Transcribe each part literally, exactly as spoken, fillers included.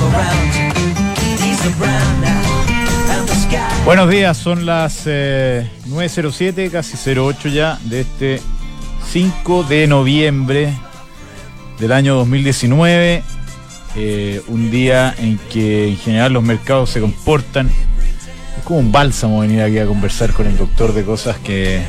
Buenos días, son las eh, nueve cero siete, casi cero ocho ya, de este cinco de noviembre del año dos mil diecinueve. Eh, un día en que en general los mercados se comportan. Es como un bálsamo venir aquí a conversar con el doctor de cosas que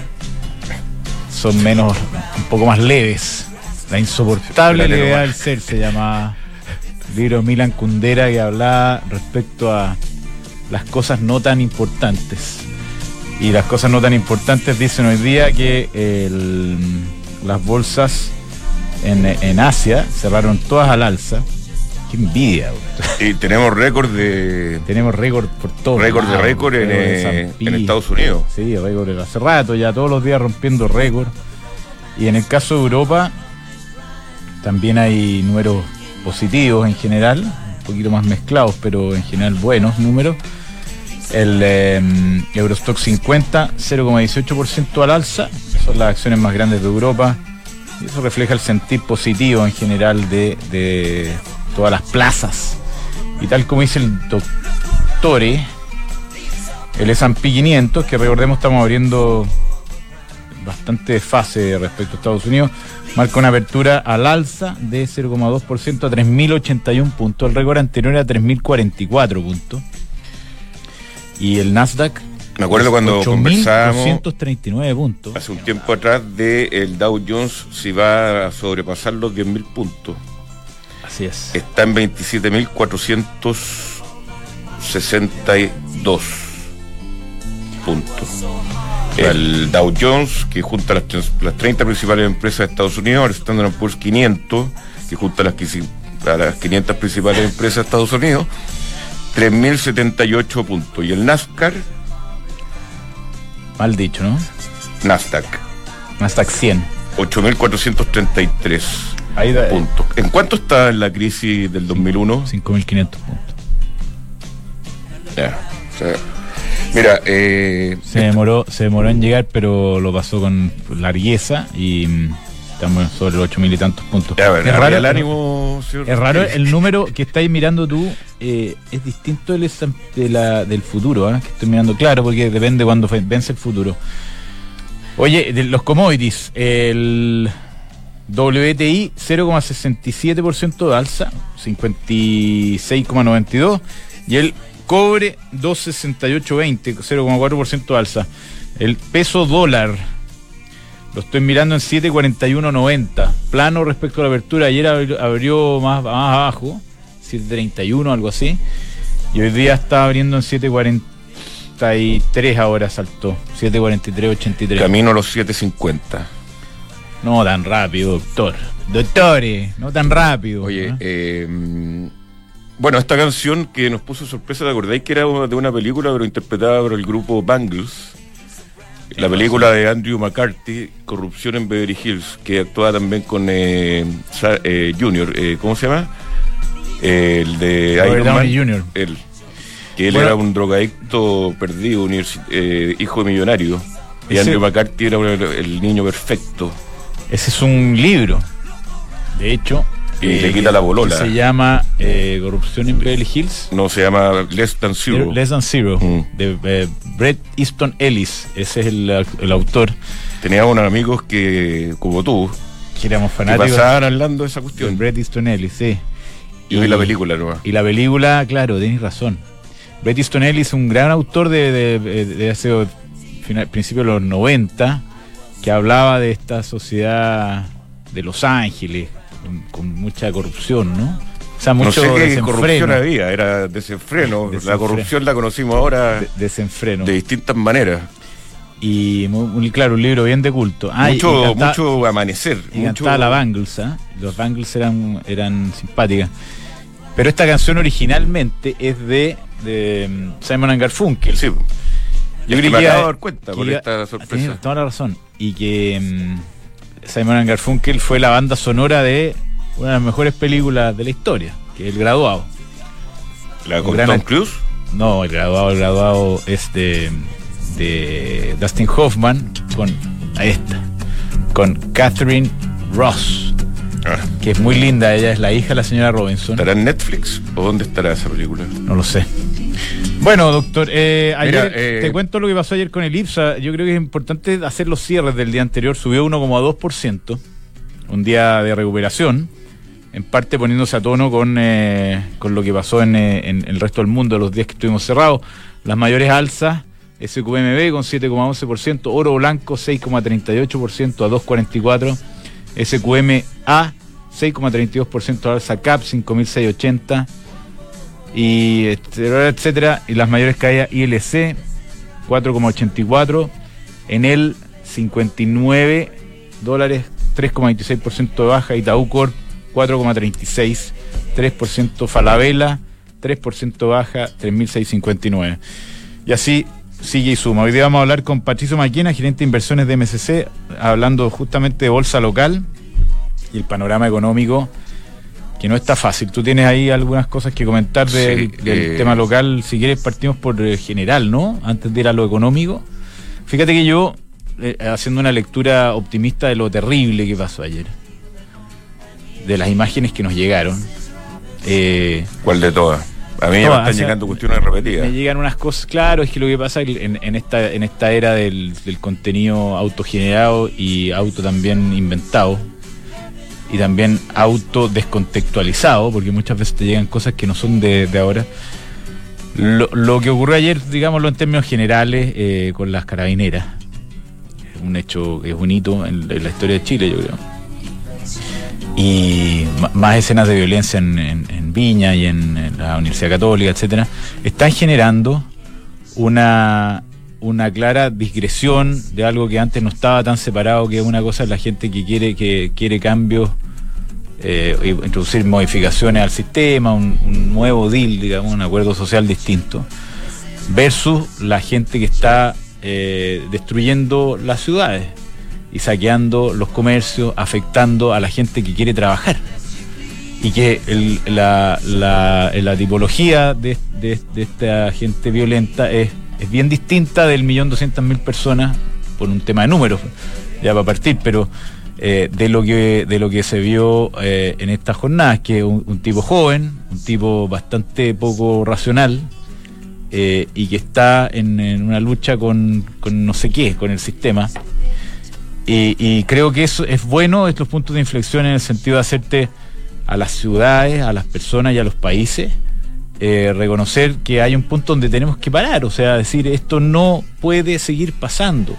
son menos, un poco más leves. La insoportable levedad del ser se llama el libro de Milan Kundera, que hablaba respecto a las cosas no tan importantes. Y las cosas no tan importantes dicen hoy día que el, las bolsas en, en Asia cerraron todas al alza. Qué envidia, güey. Y tenemos récord de... Tenemos récord por todo. Récord de récord en, eh, en Estados Unidos. Sí, récord hace rato, ya todos los días rompiendo récord. Y en el caso de Europa también hay números positivos en general, un poquito más mezclados, pero en general buenos números. El eh, Eurostock cincuenta, cero coma dieciocho por ciento al alza, son las acciones más grandes de Europa, y eso refleja el sentir positivo en general de, de todas las plazas. Y tal como dice el doctor, el ese and pe quinientos, que recordemos estamos abriendo bastante desfase respecto a Estados Unidos, marca una apertura al alza de cero coma dos por ciento a tres mil ochenta y uno puntos, el récord anterior era tres mil cuarenta y cuatro puntos. Y el Nasdaq, me acuerdo cuando conversábamos doscientos treinta y nueve puntos hace un tiempo atrás de el Dow Jones, si va a sobrepasar los diez mil puntos. Así es. Está en veintisiete mil cuatrocientos sesenta y dos puntos. El Dow Jones, que junta las, las treinta principales empresas de Estados Unidos, el Standard and Poor's quinientos, que junta las, a las quinientas principales empresas de Estados Unidos, tres mil setenta y ocho puntos. Y el Nasdaq, mal dicho, ¿no? Nasdaq Nasdaq cien, ocho mil cuatrocientos treinta y tres Ahí da, puntos. ¿En cuánto está en la crisis del dos mil uno? cinco mil quinientos puntos. Ya, o sea, mira, eh, se demoró se demoró en llegar, pero lo pasó con largueza y mm, estamos sobre los ocho mil y tantos puntos. Ya, ver, es raro el ánimo, señor. Es raro el número que estáis mirando tú, eh, es distinto del, de la, del futuro, ¿eh? Que estoy mirando, claro, porque depende cuando vence el futuro. Oye, de los commodities, el W T I cero coma sesenta y siete por ciento de alza, cincuenta y seis coma noventa y dos, y el cobre dos coma sesenta y ocho veinte, cero coma cuatro por ciento de alza. El peso dólar lo estoy mirando en siete cuarenta y uno noventa, plano respecto a la apertura. Ayer abrió más, más abajo, siete treinta y uno, algo así, y hoy día está abriendo en siete cuarenta y tres, ahora saltó, siete cuarenta y tres ochenta y tres. Camino a los siete cincuenta. No tan rápido, doctor. Doctores, no tan rápido. Oye, ¿no? eh, bueno, esta canción que nos puso sorpresa, ¿te acordáis que era de una película, pero interpretada por el grupo Bangles? La película de Andrew McCarthy, Corrupción en Beverly Hills, que actuaba también con eh, eh, Junior, eh, ¿cómo se llama? Eh, el de Robert Iron Man Downey junior Él, que él bueno, era un drogadicto perdido, eh, hijo de millonario. Y ese, Andrew McCarthy era el niño perfecto. Ese es un libro, de hecho. Y eh, le quita la bolola. Se llama eh, Corrupción en Beverly Hills. No, se llama Less Than Zero. Less Than Zero, mm. de eh, Bret Easton Ellis. Ese es el, el autor. Tenía unos amigos que, como tú, que éramos fanáticos. Que pasaban hablando de esa cuestión. Bret Easton Ellis, sí. Y, y la película, ¿no? Y la película, claro, tenés razón. Bret Easton Ellis es un gran autor de, de, de, de hace final, principios de los noventa, que hablaba de esta sociedad de Los Ángeles, con, con mucha corrupción, ¿no? O sea, mucho no sé qué desenfreno. Corrupción había, era desenfreno. desenfreno. La corrupción la conocimos ahora de, desenfreno. De distintas maneras. Y muy, claro, un libro bien de culto. Ah, mucho, y cantaba, mucho amanecer. Y mucho... cantaba la Bangles, ¿eh? Los Bangles eran, eran simpáticas. Pero esta canción originalmente es de, de Simon and Garfunkel. Sí. Yo creo que me acabo de dar cuenta por iba, esta sorpresa. Tienes toda la razón. Y que um, Simon and Garfunkel fue la banda sonora de una de las mejores películas de la historia, que es El Graduado. ¿La con Tom Cruise? No, El Graduado, El Graduado es de, de Dustin Hoffman con esta, con Catherine Ross. Ah. que es muy linda, ella es la hija de la señora Robinson. ¿Estará en Netflix o dónde estará esa película? No lo sé. Bueno, doctor, eh, ayer Mira, eh, te cuento lo que pasó ayer con el IPSA. Yo creo que es importante hacer los cierres del día anterior. Subió uno coma dos por ciento, un día de recuperación, en parte poniéndose a tono con, eh, con lo que pasó en, eh, en el resto del mundo los días que estuvimos cerrados. Las mayores alzas, S Q M B con siete coma once por ciento, Oro Blanco seis coma treinta y ocho por ciento a dos coma cuarenta y cuatro, S Q M A seis coma treinta y dos por ciento alza, C A P cinco mil seiscientos ochenta, y etcétera, etcétera, y las mayores caídas I L C cuatro coma ochenta y cuatro, Enel cincuenta y nueve dólares, tres coma veintiséis por ciento de baja, Itaú Corp cuatro coma treinta y seis, tres por ciento, Falabella tres por ciento baja, tres mil seiscientos cincuenta y nueve. Y así sigue y suma. Hoy día vamos a hablar con Patricio Maquena, gerente de inversiones de M S C, hablando justamente de bolsa local y el panorama económico, que no está fácil. Tú tienes ahí algunas cosas que comentar de, sí, del eh... tema local. Si quieres partimos por eh, general, ¿no? Antes de ir a lo económico. Fíjate que yo, eh, haciendo una lectura optimista de lo terrible que pasó ayer, de las imágenes que nos llegaron. Eh, ¿Cuál de todas? A mí ya me están llegando cuestiones repetidas. Me llegan unas cosas, claro, es que lo que pasa en, en esta en esta era del, del contenido autogenerado y auto también inventado, y también auto descontextualizado, porque muchas veces te llegan cosas que no son de, de ahora. Lo, lo que ocurrió ayer, digámoslo en términos generales, eh, con las carabineras, es un hecho, es un hito en, en la historia de Chile, yo creo. Y más escenas de violencia en, en, en Viña y en, en la Universidad Católica, etcétera, están generando una, una clara digresión de algo que antes no estaba tan separado, que una cosa es la gente que quiere que quiere cambios, eh, introducir modificaciones al sistema, un, un nuevo deal, digamos, un acuerdo social distinto, versus la gente que está eh, destruyendo las ciudades y saqueando los comercios, afectando a la gente que quiere trabajar. Y que el, la, la, la tipología de, de, de esta gente violenta es, es bien distinta del millón doscientas mil personas, por un tema de números, ya va a partir, pero eh, de lo que de lo que se vio eh, en estas jornadas, que es un, un tipo joven, un tipo bastante poco racional, eh, y que está en, en una lucha con, con no sé qué, con el sistema. Y, y creo que eso es bueno, estos puntos de inflexión en el sentido de hacerte a las ciudades, a las personas y a los países eh, reconocer que hay un punto donde tenemos que parar, o sea, decir, esto no puede seguir pasando,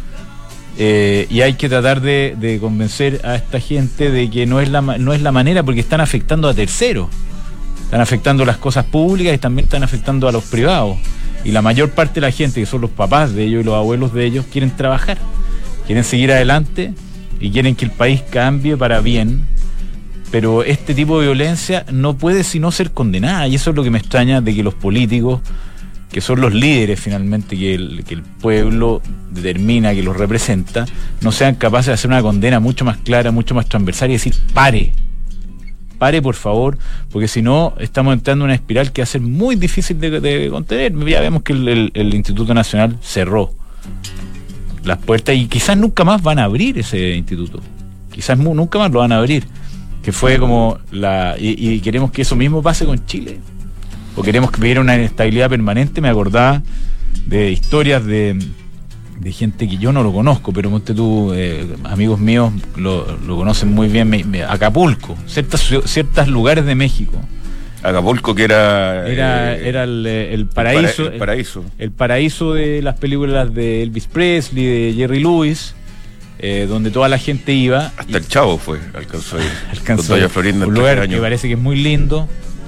eh, y hay que tratar de, de convencer a esta gente de que no es la no es la manera, porque están afectando a terceros, están afectando las cosas públicas y también están afectando a los privados, y la mayor parte de la gente, que son los papás de ellos y los abuelos de ellos, quieren trabajar, quieren seguir adelante y quieren que el país cambie para bien, pero este tipo de violencia no puede sino ser condenada, y eso es lo que me extraña de que los políticos, que son los líderes finalmente, que el, que el pueblo determina, que los representa, no sean capaces de hacer una condena mucho más clara, mucho más transversal y decir, pare, pare por favor, porque si no estamos entrando en una espiral que va a ser muy difícil de, de contener. Ya vemos que el, el, el Instituto Nacional cerró las puertas y quizás nunca más van a abrir ese instituto, quizás mu- nunca más lo van a abrir, que fue como la y, y queremos que eso mismo pase con Chile, o queremos que hubiera una inestabilidad permanente. Me acordaba de historias de, de gente que yo no lo conozco, pero monte tú, eh, amigos míos lo, lo conocen muy bien, me, me, Acapulco, ciertas ciertos lugares de México. Acapulco, que era era, eh, era el, el paraíso el, para, el paraíso el, el paraíso de las películas de Elvis Presley, de Jerry Lewis, eh, donde toda la gente iba, hasta y, el Chavo fue alcanzó ahí, alcanzó ahí, un lugar que parece que es muy lindo,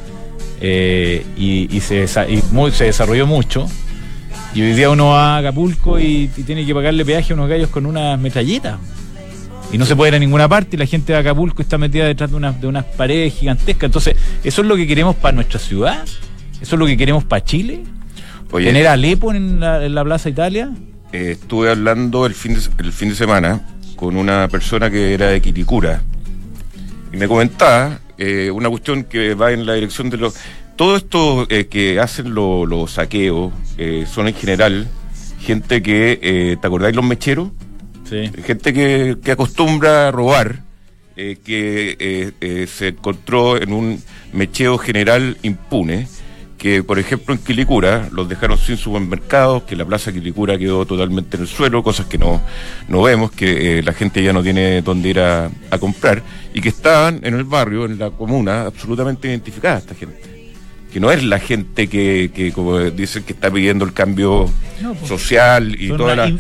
eh, y, y, se, y muy, se desarrolló mucho, y hoy día uno va a Acapulco y, y tiene que pagarle peaje a unos gallos con unas metralletas. Y no se puede ir a ninguna parte, y la gente de Acapulco está metida detrás de unas de unas paredes gigantescas. Entonces, ¿eso es lo que queremos para nuestra ciudad? ¿Eso es lo que queremos para Chile? Oye, ¿tener a Alepo en la, en la Plaza Italia? Eh, estuve hablando el fin, de, el fin de semana con una persona que era de Quilicura, y me comentaba eh, una cuestión que va en la dirección de los... Todo esto eh, que hacen los lo saqueos eh, son en general gente que... Eh, ¿te acordáis los mecheros? Sí. Gente que, que acostumbra a robar eh, que eh, eh, se encontró en un mecheo general impune, que por ejemplo en Quilicura los dejaron sin supermercados, que la plaza Quilicura quedó totalmente en el suelo, cosas que no, no vemos, que eh, la gente ya no tiene dónde ir a, a comprar, y que estaban en el barrio, en la comuna, absolutamente identificada esta gente. Que no es la gente que, que como dicen, que está pidiendo el cambio no, pues, social y todas las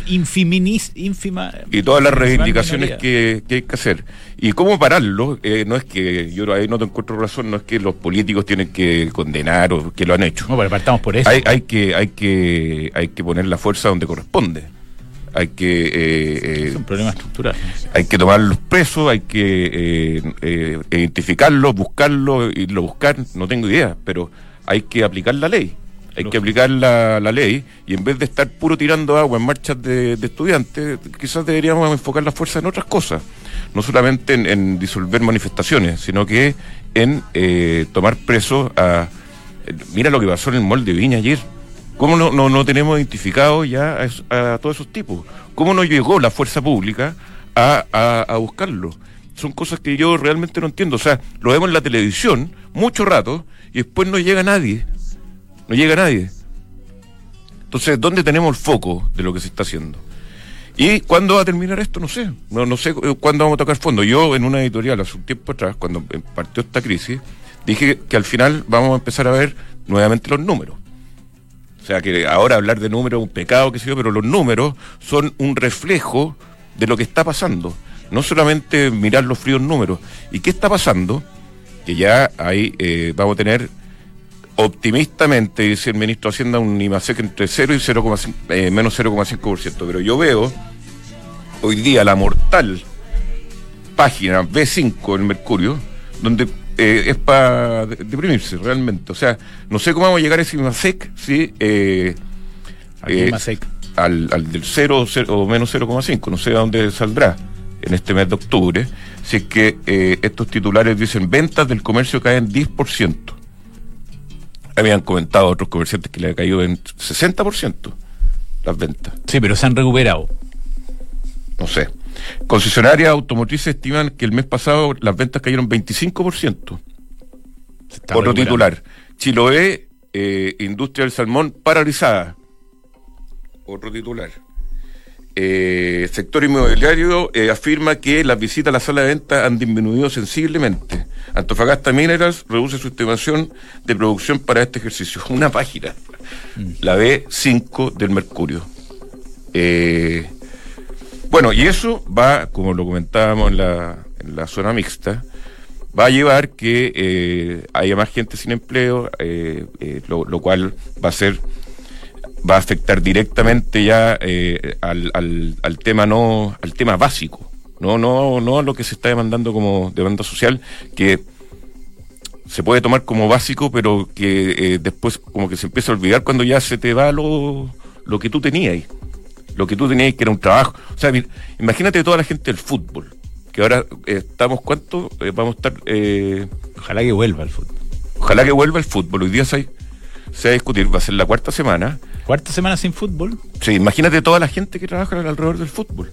ínfima y todas las reivindicaciones que, que hay que hacer. Y cómo pararlo, eh, no es que, yo ahí no te encuentro razón, no es que los políticos tienen que condenar o que lo han hecho. No, pero partamos por eso. Hay, hay que, hay que, hay que poner la fuerza donde corresponde. Hay que eh, eh, es un problema estructural. Hay que tomarlos presos, hay que eh, eh, identificarlos, buscarlos, irlo a buscar, no tengo idea, pero hay que aplicar la ley. Hay Lógico. que aplicar la, la ley, y en vez de estar puro tirando agua en marchas de, de estudiantes, quizás deberíamos enfocar la fuerza en otras cosas, no solamente en, en disolver manifestaciones, sino que en eh, tomar presos a... Mira lo que pasó en el mall de Viña ayer. ¿Cómo no, no, no tenemos identificado ya a, a todos esos tipos? ¿Cómo no llegó la fuerza pública a, a, a buscarlo? Son cosas que yo realmente no entiendo. O sea, lo vemos en la televisión mucho rato y después no llega nadie. No llega nadie. Entonces, ¿dónde tenemos el foco de lo que se está haciendo? ¿Y cuándo va a terminar esto? No sé. No, no sé cuándo vamos a tocar fondo. Yo, en una editorial hace un tiempo atrás, cuando partió esta crisis, dije que al final vamos a empezar a ver nuevamente los números. O sea, que ahora hablar de números es un pecado, qué sé yo, pero los números son un reflejo de lo que está pasando. No solamente mirar los fríos números. ¿Y qué está pasando? Que ya ahí eh, vamos a tener, optimistamente, dice el ministro de Hacienda, un IMASEC entre cero y cero coma cinco, eh, menos cero coma cinco por ciento. Pero yo veo hoy día la mortal página B cinco en Mercurio, donde... Eh, es para deprimirse realmente. O sea, no sé cómo vamos a llegar a ese IMASEC si eh, eh, al, al del cero, cero o menos cero coma cinco, no sé a dónde saldrá en este mes de octubre, si es que eh, estos titulares dicen ventas del comercio caen diez por ciento. Habían comentado otros comerciantes que le ha caído en sesenta por ciento las ventas. Sí, pero se han recuperado. No sé. Concesionarias automotrices estiman que el mes pasado las ventas cayeron veinticinco por ciento. Otro titular. Chiloé, eh, industria del salmón paralizada. Otro titular. Eh, sector inmobiliario eh, afirma que las visitas a la sala de venta han disminuido sensiblemente. Antofagasta Minerals reduce su estimación de producción para este ejercicio. Una página. Mm. La B cinco del Mercurio. Eh... Bueno, y eso va, como lo comentábamos en la, en la zona mixta, va a llevar que eh, haya más gente sin empleo, eh, eh, lo, lo cual va a ser, va a afectar directamente ya eh, al, al, al tema no, al tema básico, no, no, no a lo que se está demandando como demanda social, que se puede tomar como básico, pero que eh, después como que se empieza a olvidar cuando ya se te va lo, lo que tú tenías ahí. Lo que tú tenías que era un trabajo. O sea, mira, imagínate toda la gente del fútbol, que ahora eh, estamos, ¿cuánto? Eh, vamos a estar... Eh, ojalá que vuelva el fútbol. Ojalá que vuelva el fútbol. Hoy día se, se va a discutir, va a ser la cuarta semana. ¿Cuarta semana sin fútbol? Sí, imagínate toda la gente que trabaja alrededor del fútbol.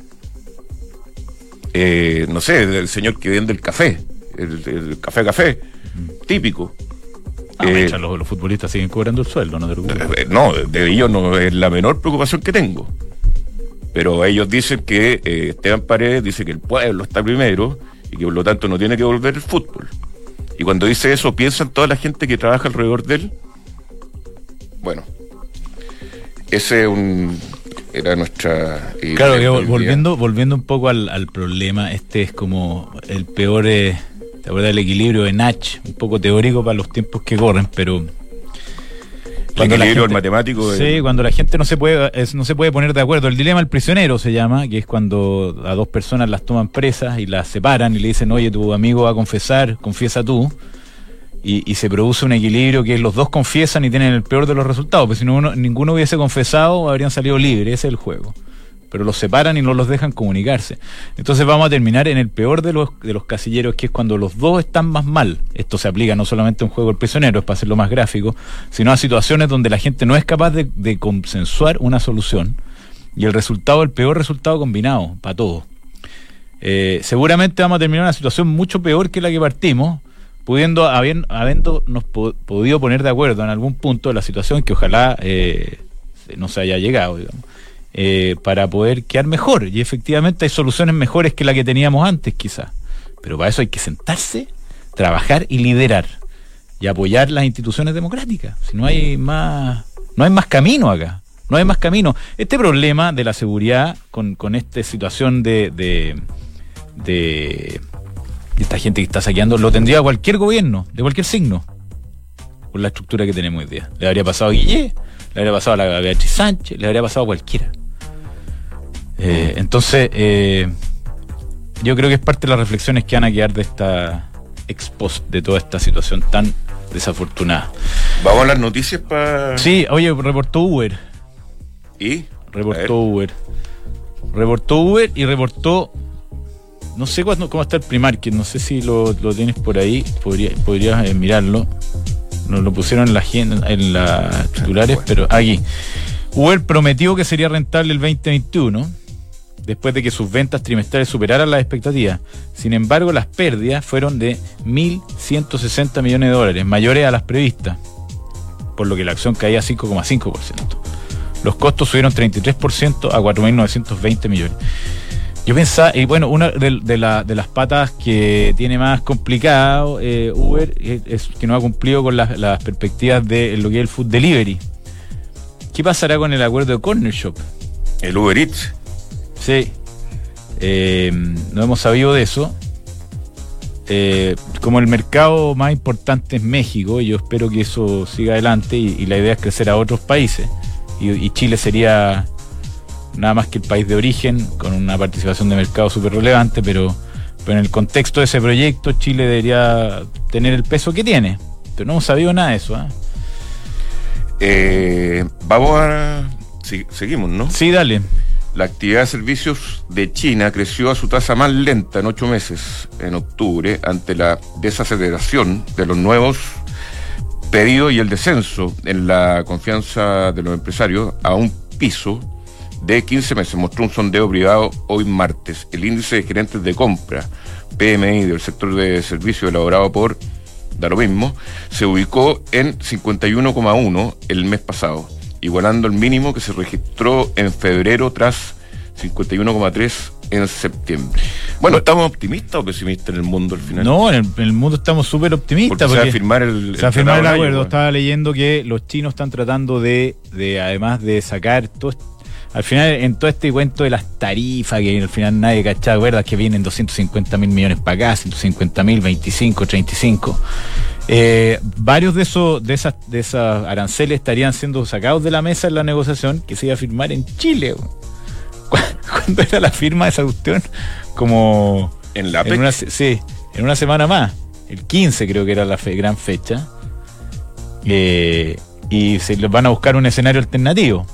Eh, no sé, el señor que vende el café, el, el café café, uh-huh. típico. Ah, eh, los, los futbolistas siguen cobrando el sueldo, no te preocupes. Eh, no, de ellos no es la menor preocupación que tengo. Pero ellos dicen que eh, Esteban Paredes dice que el pueblo está primero y que por lo tanto no tiene que volver el fútbol. Y cuando dice eso, ¿piensan toda la gente que trabaja alrededor de él? Bueno, ese un, era nuestra... Eh, claro, que volviendo, volviendo un poco al, al problema, este es como el peor, eh, ¿te acuerdas del equilibrio de Nach? Un poco teórico para los tiempos que corren, pero... Cuando el equilibrio gente, matemático. Sí, de... cuando la gente no se puede es, no se puede poner de acuerdo. El dilema del prisionero se llama, que es cuando a dos personas las toman presas y las separan y le dicen, oye, tu amigo va a confesar, confiesa tú. Y, y se produce un equilibrio que los dos confiesan y tienen el peor de los resultados. Porque si no uno, ninguno hubiese confesado, habrían salido libres. Ese es el juego. Pero los separan y no los dejan comunicarse. Entonces vamos a terminar en el peor de los de los casilleros, que es cuando los dos están más mal. Esto se aplica no solamente a un juego del prisionero, es para hacerlo más gráfico, sino a situaciones donde la gente no es capaz de, de consensuar una solución y el resultado, el peor resultado combinado para todos. Eh, seguramente vamos a terminar una situación mucho peor que la que partimos, pudiendo, habiendo, habiéndonos po- podido poner de acuerdo en algún punto de la situación que ojalá eh, no se haya llegado, digamos, eh, para poder quedar mejor. Y efectivamente hay soluciones mejores que la que teníamos antes, quizás. Pero para eso hay que sentarse, trabajar y liderar y apoyar las instituciones democráticas. Si no hay más, no hay más camino acá. No hay más camino. Este problema de la seguridad con, con esta situación de, de, de, de esta gente que está saqueando, lo tendría cualquier gobierno, de cualquier signo, con la estructura que tenemos hoy día. Le habría pasado a Guillé, le habría pasado a la Beatriz Sánchez, le habría pasado a cualquiera. Eh, entonces, eh, yo creo que es parte de las reflexiones que van a quedar de esta ex post, de toda esta situación tan desafortunada. Vamos a las noticias para... Sí, oye, reportó Uber. ¿Y? Reportó Uber. Reportó Uber y reportó... No sé cuándo, cómo está el pre-market, no sé si lo, lo tienes por ahí, podría, podrías eh, mirarlo. Nos lo pusieron en la agenda, en las titulares, pero aquí. Uber prometió que sería rentable el veinte veintiuno, después de que sus ventas trimestrales superaran las expectativas. Sin embargo, las pérdidas fueron de mil ciento sesenta millones de dólares, mayores a las previstas, por lo que la acción caía cinco coma cinco por ciento. Los costos subieron treinta y tres por ciento a cuatro mil novecientos veinte millones. Yo pensaba, y bueno, una de, de, la, de las patas que tiene más complicado eh, Uber es, es que no ha cumplido con las, las perspectivas de lo que es el food delivery. ¿Qué pasará con el acuerdo de Corner Shop? El Uber Eats. Sí. Eh, no hemos sabido de eso. Eh, como el mercado más importante es México, y yo espero que eso siga adelante, y, y la idea es crecer a otros países. Y, y Chile sería nada más que el país de origen, con una participación de mercado súper relevante, pero, pero en el contexto de ese proyecto Chile debería tener el peso que tiene. Pero no hemos sabido nada de eso. ¿eh? Eh, vamos a... Sí, seguimos, ¿no? Sí, dale. La actividad de servicios de China creció a su tasa más lenta en ocho meses, en octubre, ante la desaceleración de los nuevos pedidos y el descenso en la confianza de los empresarios a un piso de quince meses, mostró un sondeo privado hoy martes. El índice de gerentes de compra, P M I, del sector de servicios elaborado por, da lo mismo, se ubicó en cincuenta y uno coma uno el mes pasado, igualando el mínimo que se registró en febrero tras cincuenta y uno coma tres en septiembre. Bueno, ¿estamos optimistas o pesimistas en el mundo al final? No, en el, en el mundo estamos súper optimistas. Porque, porque se va a firmar el, se va a firmar el acuerdo. Año, Estaba leyendo que los chinos están tratando de, de además de sacar todo, al final, en todo este cuento de las tarifas, que al final nadie cachaba, ¿verdad? Que vienen doscientos cincuenta mil millones para acá, ciento cincuenta mil, veinticinco, treinta y cinco. Eh, varios de esos de esas de esas aranceles estarían siendo sacados de la mesa en la negociación que se iba a firmar en Chile. ¿Cuándo era la firma de esa cuestión? Como en la en una, sí, en una semana más. El quince creo que era la fe, gran fecha. Eh, y se les van a buscar un escenario alternativo.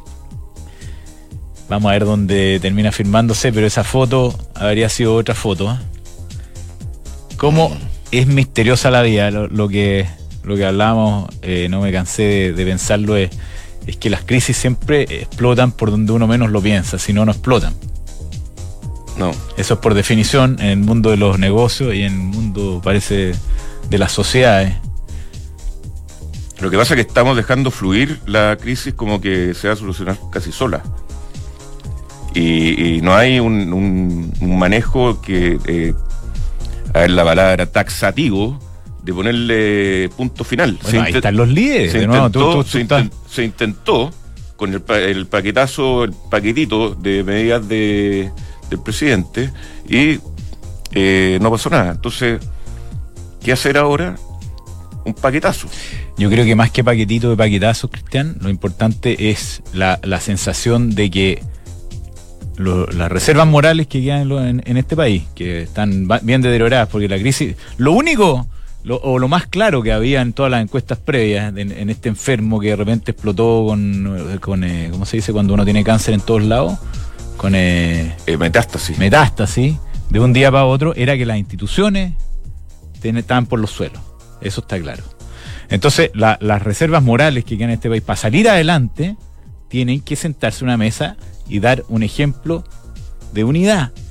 Vamos a ver dónde termina firmándose, pero esa foto habría sido otra foto. ¿eh? ¿Cómo es misteriosa la vida? Lo, lo que lo que hablábamos, eh, no me cansé de, de pensarlo, es, es que las crisis siempre explotan por donde uno menos lo piensa, si no, no explotan. No. Eso es por definición en el mundo de los negocios y en el mundo, parece, de las sociedades. Lo que pasa es que estamos dejando fluir la crisis como que se va a solucionar casi sola. Y, y no hay un, un, un manejo que, eh, a ver la palabra, taxativo, de ponerle punto final. Bueno, se ahí intent- están los líderes. Se, de intentó, nuevo, tú, tú, tú se, estás... intent, se intentó con el, el paquetazo, el paquetito de medidas de, del presidente y eh, no pasó nada. Entonces, ¿qué hacer ahora? Un paquetazo. Yo creo que más que paquetito de paquetazos, Cristian, lo importante es la, la sensación de que lo, las reservas morales que quedan en, lo, en, en este país, que están bien deterioradas, porque la crisis, lo único, lo, o lo más claro que había en todas las encuestas previas, en, en este enfermo que de repente explotó con, con eh, ¿cómo se dice? Cuando uno tiene cáncer en todos lados, con eh, eh, metástasis. metástasis, de un día para otro, era que las instituciones estaban por los suelos. Eso está claro. Entonces, la, las reservas morales que quedan en este país, para salir adelante, tienen que sentarse a una mesa y dar un ejemplo de unidad.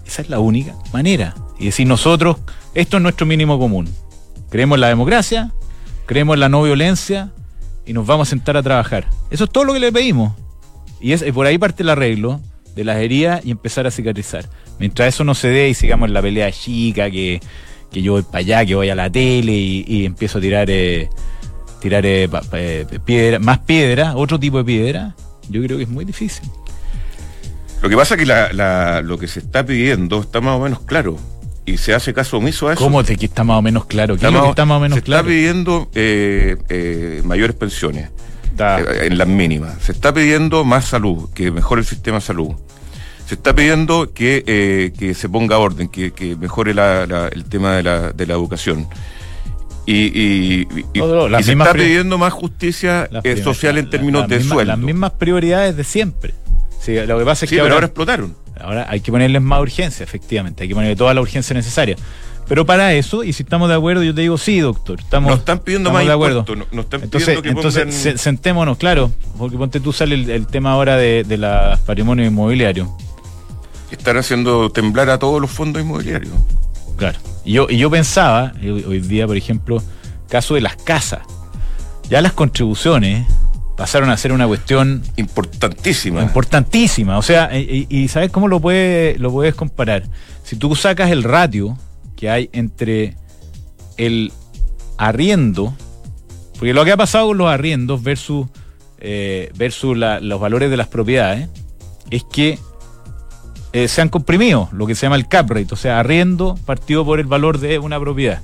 Esa es la única manera. Y decir, nosotros, esto es nuestro mínimo común. Creemos en la democracia, creemos en la no violencia y nos vamos a sentar a trabajar. Eso es todo lo que le pedimos. Y, es, y por ahí parte el arreglo de las heridas y empezar a cicatrizar. Mientras eso no se dé y sigamos en la pelea chica, que, que yo voy para allá, que voy a la tele y, y empiezo a tirar, eh, tirar eh, pa, pa, eh, piedra, más piedra, otro tipo de piedra, yo creo que es muy difícil. Lo que pasa es que la, la, lo que se está pidiendo está más o menos claro y se hace caso omiso a eso. ¿Cómo te que está más o menos claro? ¿Qué es lo que está más o menos se claro? Se está pidiendo eh, eh, mayores pensiones eh, en las mínimas. Se está pidiendo más salud, que mejore el sistema de salud. Se está pidiendo que, eh, que se ponga orden, que, que mejore la, la, el tema de la, de la educación. Y, y, y, no, no, y se está pidiendo más justicia eh, social en términos la, la de misma, sueldo. Las mismas prioridades de siempre. Sí, lo que pasa es sí, que pero ahora, ahora explotaron. Ahora hay que ponerles más urgencia, efectivamente. Hay que ponerle toda la urgencia necesaria. Pero para eso, y si estamos de acuerdo, yo te digo, sí, doctor. Estamos, nos están pidiendo más de acuerdo. No, nos están entonces, pidiendo que entonces pongan... se, sentémonos, claro. Porque ponte tú, sale el, el tema ahora de, de los patrimonios inmobiliarios. Están haciendo temblar a todos los fondos inmobiliarios. Claro. Y yo, y yo pensaba, hoy, hoy día, por ejemplo, caso de las casas. Ya las contribuciones pasaron a ser una cuestión importantísima. Importantísima. O sea, y, y ¿sabes cómo lo, puede, lo puedes comparar? Si tú sacas el ratio que hay entre el arriendo, porque lo que ha pasado con los arriendos versus, eh, versus la, los valores de las propiedades, es que eh, se han comprimido lo que se llama el cap rate, o sea, arriendo partido por el valor de una propiedad.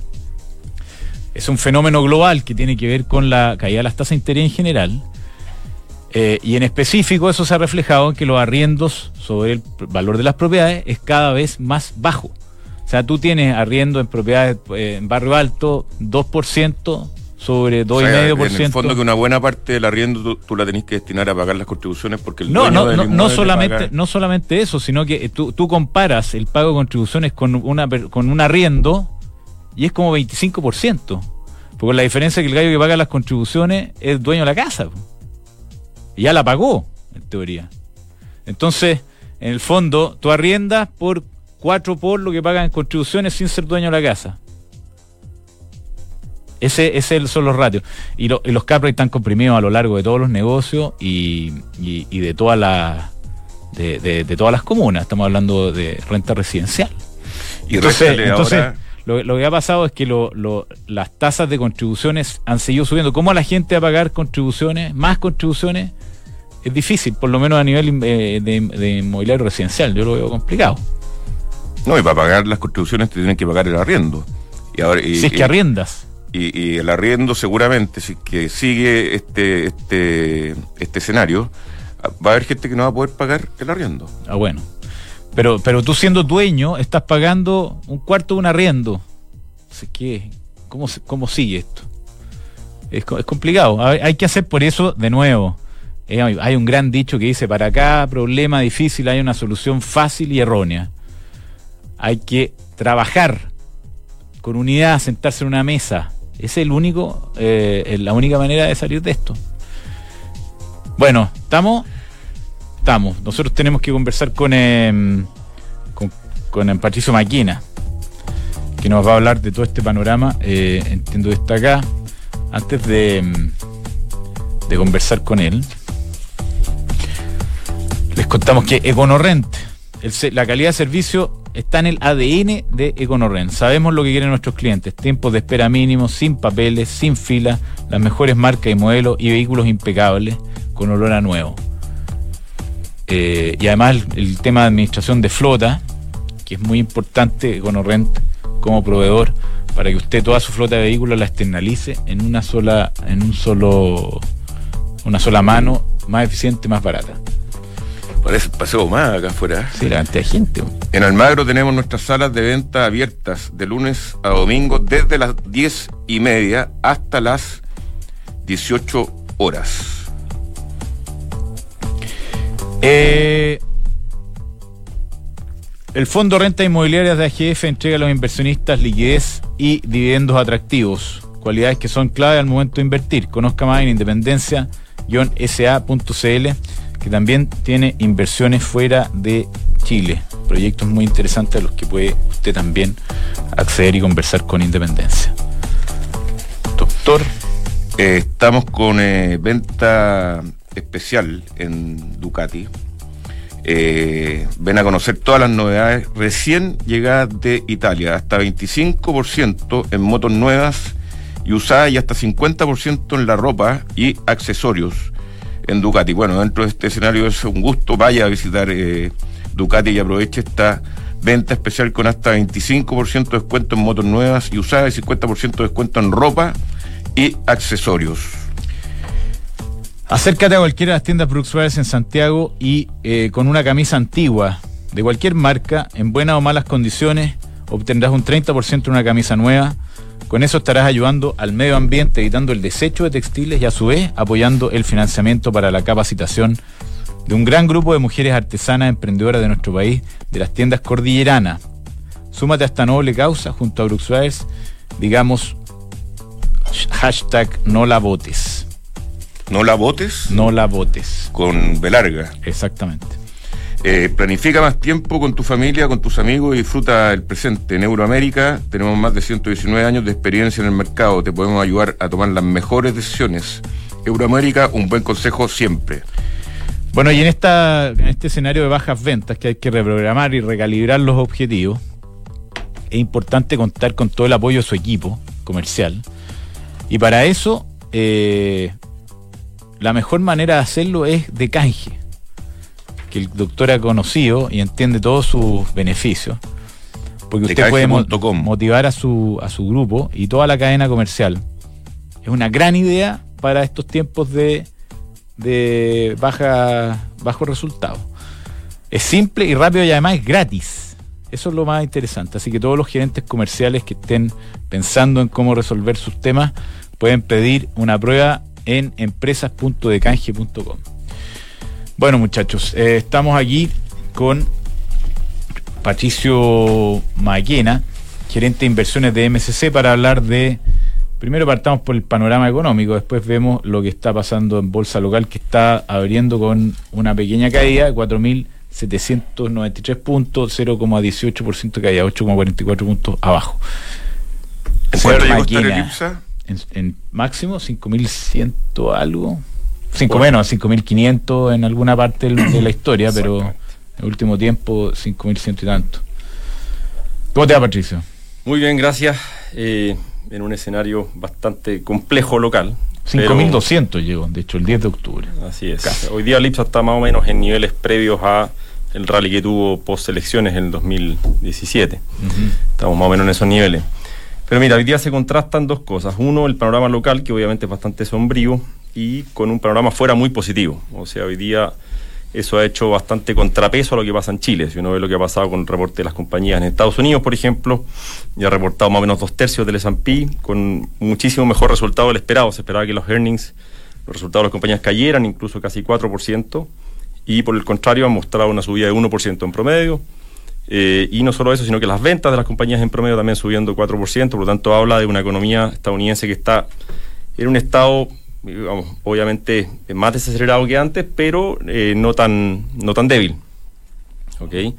Es un fenómeno global que tiene que ver con la caída de las tasas de interés en general. Eh, y en específico eso se ha reflejado en que los arriendos sobre el valor de las propiedades es cada vez más bajo. O sea, tú tienes arriendo en propiedades eh, en barrio alto dos por ciento sobre dos coma cinco por ciento. En el fondo que una buena parte del arriendo tú, tú la tenés que destinar a pagar las contribuciones porque el no, dueño no, del no, no solamente paga... no solamente eso, sino que tú, tú comparas el pago de contribuciones con, una, con un arriendo y es como veinticinco por ciento. Porque la diferencia es que el gallo que paga las contribuciones es el dueño de la casa. Y ya la pagó, en teoría. Entonces, en el fondo, tú arriendas por cuatro por lo que pagan en contribuciones sin ser dueño de la casa. Ese, ese son los ratios. Y, lo, y los cap rates están comprimidos a lo largo de todos los negocios y, y, y de todas las de, de, de todas las comunas. Estamos hablando de renta residencial. Y entonces, entonces ahora... lo, lo que ha pasado es que lo, lo, las tasas de contribuciones han seguido subiendo. ¿Cómo la gente va a pagar contribuciones, más contribuciones? Es difícil, por lo menos a nivel eh, de, de inmobiliario residencial. Yo lo veo complicado. No, y para pagar las contribuciones te tienen que pagar el arriendo. Y ahora, y, si es que y, arriendas. Y, y el arriendo seguramente, si que sigue este, este, este escenario, va a haber gente que no va a poder pagar el arriendo. Ah, bueno. Pero, pero tú siendo dueño, estás pagando un cuarto de un arriendo. Así que, ¿cómo, cómo sigue esto? Es, es complicado. Hay, hay que hacer por eso, de nuevo, eh, hay un gran dicho que dice, para cada problema difícil hay una solución fácil y errónea. Hay que trabajar con unidad, sentarse en una mesa. Esa es el único, eh, la única manera de salir de esto. Bueno, ¿estamos? Estamos. Nosotros tenemos que conversar con, eh, con, con Patricio Maquina, que nos va a hablar de todo este panorama. Eh, entiendo que está acá. Antes de, de conversar con él, les contamos que Econorrent, el, la calidad de servicio está en el A D N de Econorrent. Sabemos lo que quieren nuestros clientes: tiempos de espera mínimos, sin papeles, sin fila, las mejores marcas y modelos y vehículos impecables con olor a nuevo. Eh, y además el, el tema de administración de flota, que es muy importante, Econorrent como proveedor, para que usted toda su flota de vehículos la externalice en una sola, en un solo, una sola mano, más eficiente, más barata. Parece paseo más acá afuera. Sí, la cantidad de gente. En Almagro tenemos nuestras salas de venta abiertas de lunes a domingo desde las diez y media hasta las dieciocho horas. Eh, el Fondo Renta Inmobiliarias de A G F entrega a los inversionistas liquidez y dividendos atractivos, cualidades que son clave al momento de invertir. Conozca más en independencia guion s a punto c l. que también tiene inversiones fuera de Chile, proyectos muy interesantes a los que puede usted también acceder y conversar con Independencia. Doctor. Eh, estamos con eh, venta especial en Ducati. Eh, ven a conocer todas las novedades recién llegadas de Italia, hasta veinticinco por ciento en motos nuevas y usadas y hasta cincuenta por ciento en la ropa y accesorios en Ducati. Bueno, dentro de este escenario es un gusto, vaya a visitar eh, Ducati y aproveche esta venta especial con hasta veinticinco por ciento de descuento en motos nuevas y usadas y cincuenta por ciento de descuento en ropa y accesorios. Acércate a cualquiera de las tiendas Brooks Brothers en Santiago y eh, con una camisa antigua de cualquier marca, en buenas o malas condiciones, obtendrás un treinta por ciento en una camisa nueva. Con eso estarás ayudando al medio ambiente, evitando el desecho de textiles y a su vez apoyando el financiamiento para la capacitación de un gran grupo de mujeres artesanas emprendedoras de nuestro país, de las tiendas cordilleranas. Súmate a esta noble causa junto a Brooks Brothers, digamos, hashtag no la votes. ¿No la votes? No la votes. Con B larga. Exactamente. Eh, planifica más tiempo con tu familia, con tus amigos y disfruta el presente. En Euroamérica tenemos más de ciento diecinueve años de experiencia en el mercado. Te podemos ayudar a tomar las mejores decisiones. Euroamérica, un buen consejo siempre. Bueno, y en, esta, en este escenario de bajas ventas que hay que reprogramar y recalibrar los objetivos, es importante contar con todo el apoyo de su equipo comercial. Y para eso, eh, la mejor manera de hacerlo es de canje, que el doctor ha conocido y entiende todos sus beneficios, porque usted puede mo- motivar a su, a su grupo y toda la cadena comercial. Es una gran idea para estos tiempos de, de baja, bajo resultado. Es simple y rápido y además es gratis. Eso es lo más interesante. Así que todos los gerentes comerciales que estén pensando en cómo resolver sus temas pueden pedir una prueba en empresas punto de canje punto com. Bueno, muchachos, eh, estamos aquí con Patricio Maquena, gerente de inversiones de M S C, para hablar de, primero partamos por el panorama económico, después vemos lo que está pasando en bolsa local, que está abriendo con una pequeña caída de cuatro mil setecientos noventa y tres puntos, cero coma dieciocho por ciento caída, ocho coma cuarenta y cuatro puntos abajo. ¿En cuánto llegó esta elipsa? En, en máximo cinco mil cien algo, cinco menos, cinco mil quinientos en alguna parte de la historia, pero en el último tiempo cinco mil cien y tanto. ¿Cómo te va, Patricio? Muy bien, gracias. Eh, en un escenario bastante complejo local. cinco mil doscientos llegó, de hecho, el diez de octubre. Así es. Casi. Hoy día el IPSA está más o menos en niveles previos a el rally que tuvo post elecciones en el dos mil diecisiete. Uh-huh. Estamos más o menos en esos niveles. Pero mira, hoy día se contrastan dos cosas. Uno, el panorama local, que obviamente es bastante sombrío, y con un panorama fuera muy positivo. O sea, hoy día eso ha hecho bastante contrapeso a lo que pasa en Chile. Si uno ve lo que ha pasado con el reporte de las compañías en Estados Unidos, por ejemplo, ya ha reportado más o menos dos tercios del S and P, con muchísimo mejor resultado del esperado. Se esperaba que los earnings, los resultados de las compañías cayeran incluso casi cuatro por ciento, y por el contrario han mostrado una subida de uno por ciento en promedio. Eh, y no solo eso, sino que las ventas de las compañías en promedio también subiendo cuatro por ciento, por lo tanto habla de una economía estadounidense que está en un estado, digamos, obviamente más desacelerado que antes, pero eh, no tan no tan débil. ¿Okay?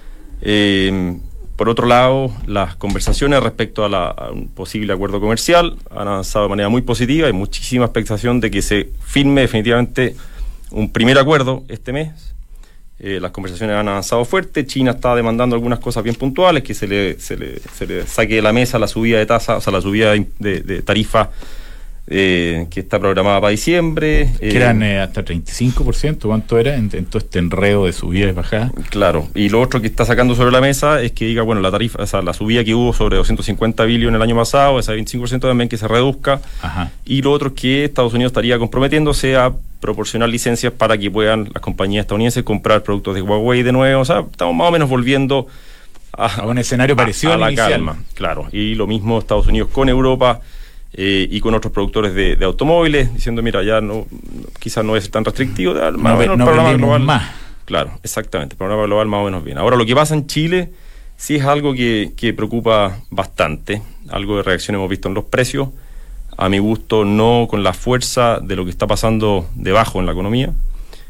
Eh, por otro lado, las conversaciones respecto a, la, a un posible acuerdo comercial han avanzado de manera muy positiva. Hay muchísima expectación de que se firme definitivamente un primer acuerdo este mes. Eh, las conversaciones han avanzado fuerte. China está demandando algunas cosas bien puntuales, que se le, se le, se le saque de la mesa la subida de tasa, o sea, la subida de, de, de tarifa eh, que está programada para diciembre. Que eh, eran eh, hasta treinta y cinco por ciento, ¿cuánto era? En, en todo este enredo de subidas y bajadas. Claro, y lo otro que está sacando sobre la mesa es que diga, bueno, la tarifa, o sea, la subida que hubo sobre doscientos cincuenta billones el año pasado, ese veinticinco por ciento también que se reduzca. Ajá. Y lo otro es que Estados Unidos estaría comprometiéndose a proporcionar licencias para que puedan las compañías estadounidenses comprar productos de Huawei de nuevo. O sea, estamos más o menos volviendo a, a un escenario parecido a, a la inicial. calma, claro. Y lo mismo Estados Unidos con Europa eh, y con otros productores de, de automóviles, diciendo, mira, ya no, quizás no es tan restrictivo, más no, o menos no el panorama global. Más. Claro, exactamente, el panorama global más o menos bien. Ahora, lo que pasa en Chile sí es algo que, que preocupa bastante. Algo de reacción hemos visto en los precios. A mi gusto, no con la fuerza de lo que está pasando debajo en la economía.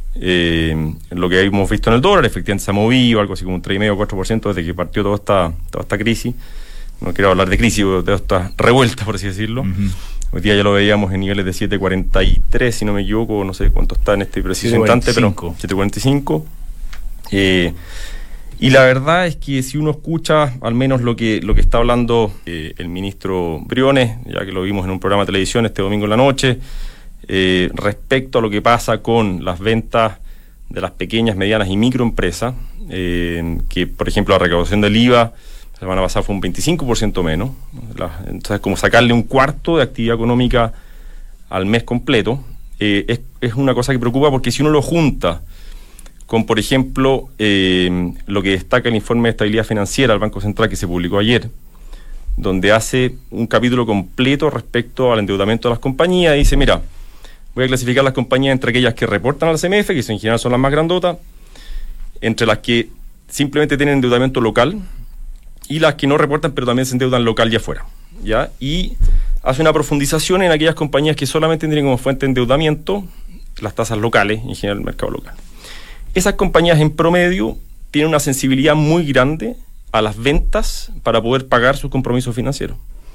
Eh, lo que hemos visto en el dólar, efectivamente se ha movido algo así como un tres coma cinco a cuatro por ciento desde que partió toda esta, toda esta crisis. No quiero hablar de crisis, de esta revuelta, por así decirlo. Uh-huh. Hoy día ya lo veíamos en niveles de siete coma cuarenta y tres, si no me equivoco, no sé cuánto está en este preciso instante, pero siete coma cuarenta y cinco. Eh, y la verdad es que si uno escucha al menos lo que, lo que está hablando eh, el ministro Briones, ya que lo vimos en un programa de televisión este domingo en la noche, eh, respecto a lo que pasa con las ventas de las pequeñas, medianas y microempresas, eh, que por ejemplo la recaudación del I V A la semana pasada fue un veinticinco por ciento menos, la, entonces como sacarle un cuarto de actividad económica al mes completo, eh, es, es una cosa que preocupa, porque si uno lo junta con, por ejemplo, eh, lo que destaca el informe de estabilidad financiera del Banco Central que se publicó ayer, donde hace un capítulo completo respecto al endeudamiento de las compañías, y dice, mira, voy a clasificar las compañías entre aquellas que reportan al C M F, que en general son las más grandotas, entre las que simplemente tienen endeudamiento local, y las que no reportan pero también se endeudan local y afuera, ¿ya? Y hace una profundización en aquellas compañías que solamente tienen como fuente de endeudamiento las tasas locales, en general el mercado local. Esas compañías en promedio tienen una sensibilidad muy grande a las ventas para poder pagar sus compromisos financieros.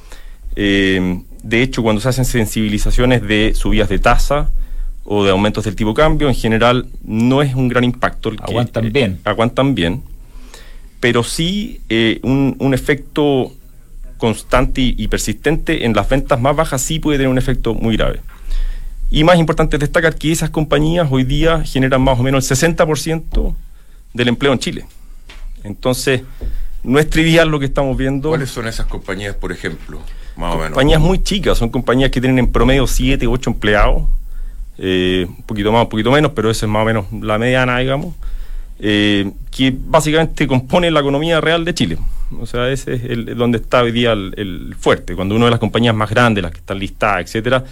Eh, de hecho, cuando se hacen sensibilizaciones de subidas de tasa o de aumentos del tipo de cambio, en general no es un gran impacto. El aguantan que, bien. Eh, aguantan bien. Pero sí eh, un, un efecto constante y, y persistente en las ventas más bajas sí puede tener un efecto muy grave. Y más importante es destacar que esas compañías hoy día generan más o menos el sesenta por ciento del empleo en Chile. Entonces, no es trivial lo que estamos viendo. ¿Cuáles son esas compañías, por ejemplo? Más o menos. Compañías muy chicas, son compañías que tienen en promedio siete, ocho empleados, eh, un poquito más, un poquito menos, pero esa es más o menos la mediana, digamos. Eh, que básicamente compone la economía real de Chile. O sea, ese es el, donde está hoy día el, el fuerte. Cuando una de las compañías más grandes, las que están listadas, etcétera,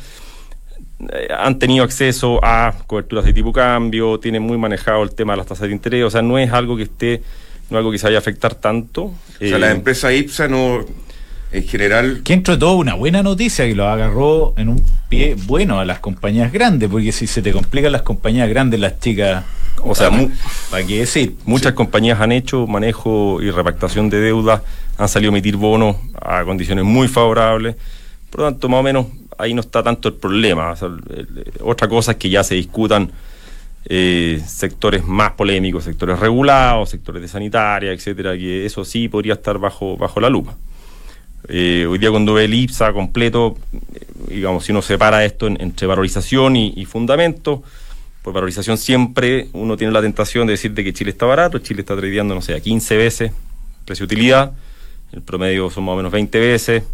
eh, han tenido acceso a coberturas de tipo cambio, tienen muy manejado el tema de las tasas de interés. O sea, no es algo que esté, no es algo que se vaya a afectar tanto. O sea, eh, la empresa IPSA no, en general... Que entre todo una buena noticia, que lo agarró en un pie bueno a las compañías grandes, porque si se te complican las compañías grandes, las chicas... O sea, mu- ¿para qué decir? Muchas sí. compañías han hecho manejo y repactación de deuda, han salido a emitir bonos a condiciones muy favorables, por lo tanto, más o menos, ahí no está tanto el problema. O sea, el, el, otra cosa es que ya se discutan eh, sectores más polémicos, sectores regulados, sectores de sanitaria, etcétera, que eso sí podría estar bajo, bajo la lupa. Eh, hoy día cuando ve el IPSA completo, eh, digamos, si uno separa esto en, entre valorización y, y fundamento, por valorización siempre uno tiene la tentación de decir de que Chile está barato. Chile está tradeando, no sé, a quince veces precio-utilidad, el promedio son más o menos veinte veces.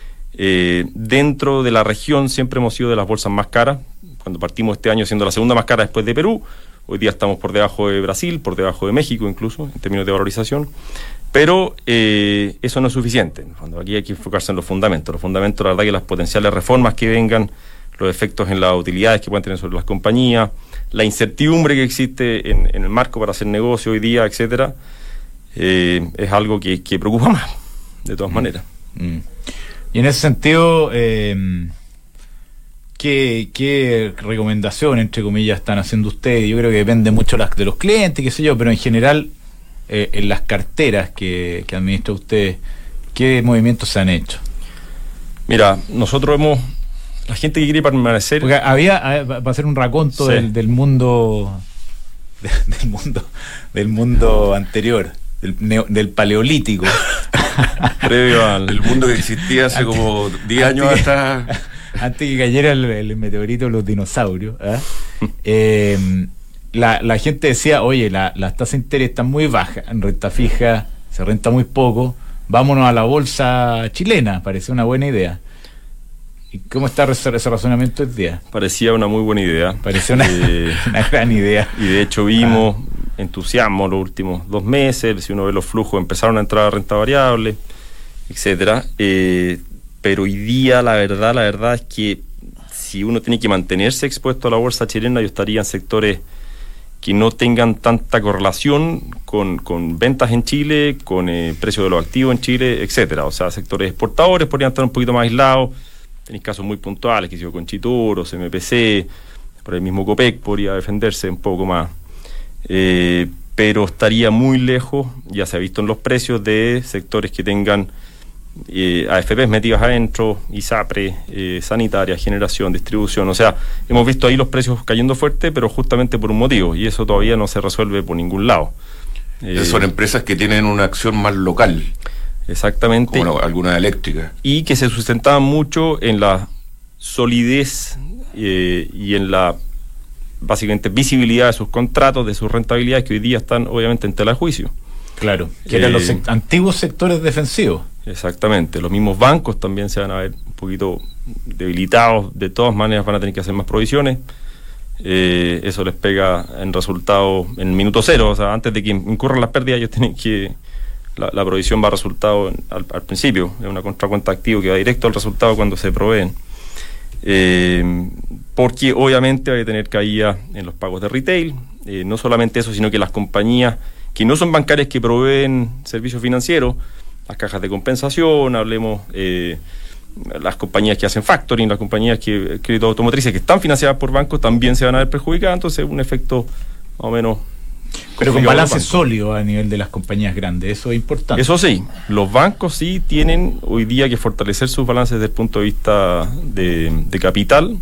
Eh, dentro de la región siempre hemos sido de las bolsas más caras. Cuando partimos este año siendo la segunda más cara después de Perú, hoy día estamos por debajo de Brasil, por debajo de México incluso, en términos de valorización. Pero eh, eso no es suficiente. Cuando aquí hay que enfocarse en los fundamentos. Los fundamentos, la verdad, que las potenciales reformas que vengan, los efectos en las utilidades que pueden tener sobre las compañías, la incertidumbre que existe en, en el marco para hacer negocio hoy día, etcétera, eh, es algo que, que preocupa más, de todas mm. maneras. Mm. Y en ese sentido, eh, ¿qué, ¿qué recomendación, entre comillas, están haciendo ustedes? Yo creo que depende mucho las, de los clientes, qué sé yo, pero en general, eh, en las carteras que, que administra usted, ¿qué movimientos se han hecho? Mira, nosotros hemos... La gente que quiere permanecer... Porque había, va a ser un raconto sí. del, del mundo de, del mundo del mundo anterior, del, neo, del paleolítico. Previo al... El mundo que existía hace antes, como diez años hasta... Antes que cayera el, el meteorito de los dinosaurios. ¿eh? eh, la, la gente decía, oye, la, las tasas de interés están muy bajas, en renta fija se renta muy poco, vámonos a la bolsa chilena, parece una buena idea. ¿Y cómo está ese, ese razonamiento hoy día? Parecía una muy buena idea. Parecía una, eh, una gran idea. Y de hecho vimos ah. entusiasmo los últimos dos meses, si uno ve los flujos, empezaron a entrar a renta variable, etcétera. Eh, pero hoy día la verdad, la verdad es que si uno tiene que mantenerse expuesto a la bolsa chilena, yo estaría en sectores que no tengan tanta correlación con, con ventas en Chile, con eh, precios de los activos en Chile, etcétera. O sea, sectores exportadores podrían estar un poquito más aislados. Tenéis casos muy puntuales, que si yo con Chitoro, C M P C, por el mismo Copec podría defenderse un poco más, eh, pero estaría muy lejos, ya se ha visto en los precios, de sectores que tengan eh, A F Pes metidas adentro, ISAPRE, eh, sanitaria, generación, distribución. O sea, hemos visto ahí los precios cayendo fuerte, pero justamente por un motivo, y eso todavía no se resuelve por ningún lado. Eh, son empresas que tienen una acción más local. Exactamente. Como la, alguna eléctrica. Y que se sustentaban mucho en la solidez eh, y en la, básicamente, visibilidad de sus contratos, de sus rentabilidades, que hoy día están obviamente en tela de juicio. Claro, que eran eh, los sect- antiguos sectores defensivos. Exactamente. Los mismos bancos también se van a ver un poquito debilitados. De todas maneras van a tener que hacer más provisiones. Eh, eso les pega en resultado en el minuto cero. O sea, antes de que incurran las pérdidas, ellos tienen que... La, la provisión va a resultado en, al, al principio. Es una contracuenta activo que va directo al resultado cuando se proveen. Eh, porque obviamente va a tener caída en los pagos de retail. Eh, no solamente eso, sino que las compañías que no son bancarias, que proveen servicios financieros, las cajas de compensación, hablemos eh, las compañías que hacen factoring, las compañías que crédito automotrices que están financiadas por bancos, también se van a ver perjudicadas. Entonces un efecto más o menos, pero con balance sólido a nivel de las compañías grandes, eso es importante. Eso sí, los bancos sí tienen hoy día que fortalecer sus balances desde el punto de vista de, de capital.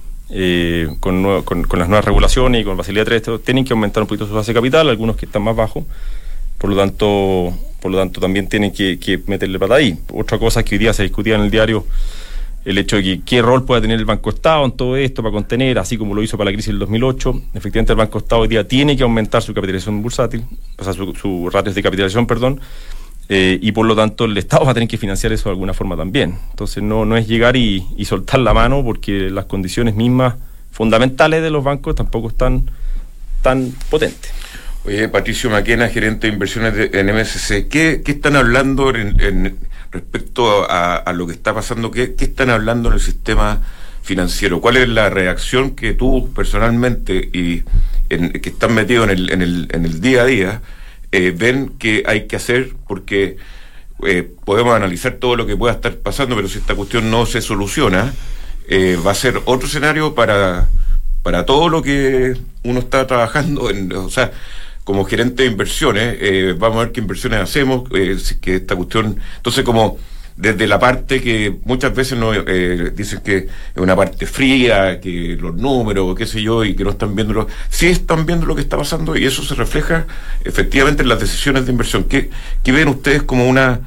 Eh, con, nuevo, con, con las nuevas regulaciones y con Basilea tres tienen que aumentar un poquito su base de capital, algunos que están más bajos, por lo tanto por lo tanto también tienen que, que meterle pata ahí. Otra cosa que hoy día se discutía en el diario, el hecho de que qué rol puede tener el Banco Estado en todo esto para contener, así como lo hizo para la crisis del dos mil ocho. Efectivamente el Banco Estado hoy día tiene que aumentar su capitalización bursátil, o sea su, su ratios de capitalización, perdón, Eh, y por lo tanto el Estado va a tener que financiar eso de alguna forma también. Entonces no, no es llegar y, y soltar la mano, porque las condiciones mismas fundamentales de los bancos tampoco están tan potentes. Oye, Patricio Maquena, gerente de inversiones de, en M S C, ¿qué, qué están hablando en, en, respecto a, a lo que está pasando? ¿Qué, ¿Qué están hablando en el sistema financiero? ¿Cuál es la reacción que tú personalmente y en, que estás metido en el, en el, en el día a día Eh, ven que hay que hacer? Porque eh, podemos analizar todo lo que pueda estar pasando, pero si esta cuestión no se soluciona, eh, va a ser otro escenario para, para todo lo que uno está trabajando en, o sea, como gerente de inversiones, eh, vamos a ver qué inversiones hacemos, eh, si que esta cuestión, entonces como desde la parte que muchas veces no eh, dicen que es una parte fría, que los números, qué sé yo, y que no están viendo lo, sí están viendo lo que está pasando, y eso se refleja efectivamente en las decisiones de inversión. ¿Qué, qué ven ustedes como una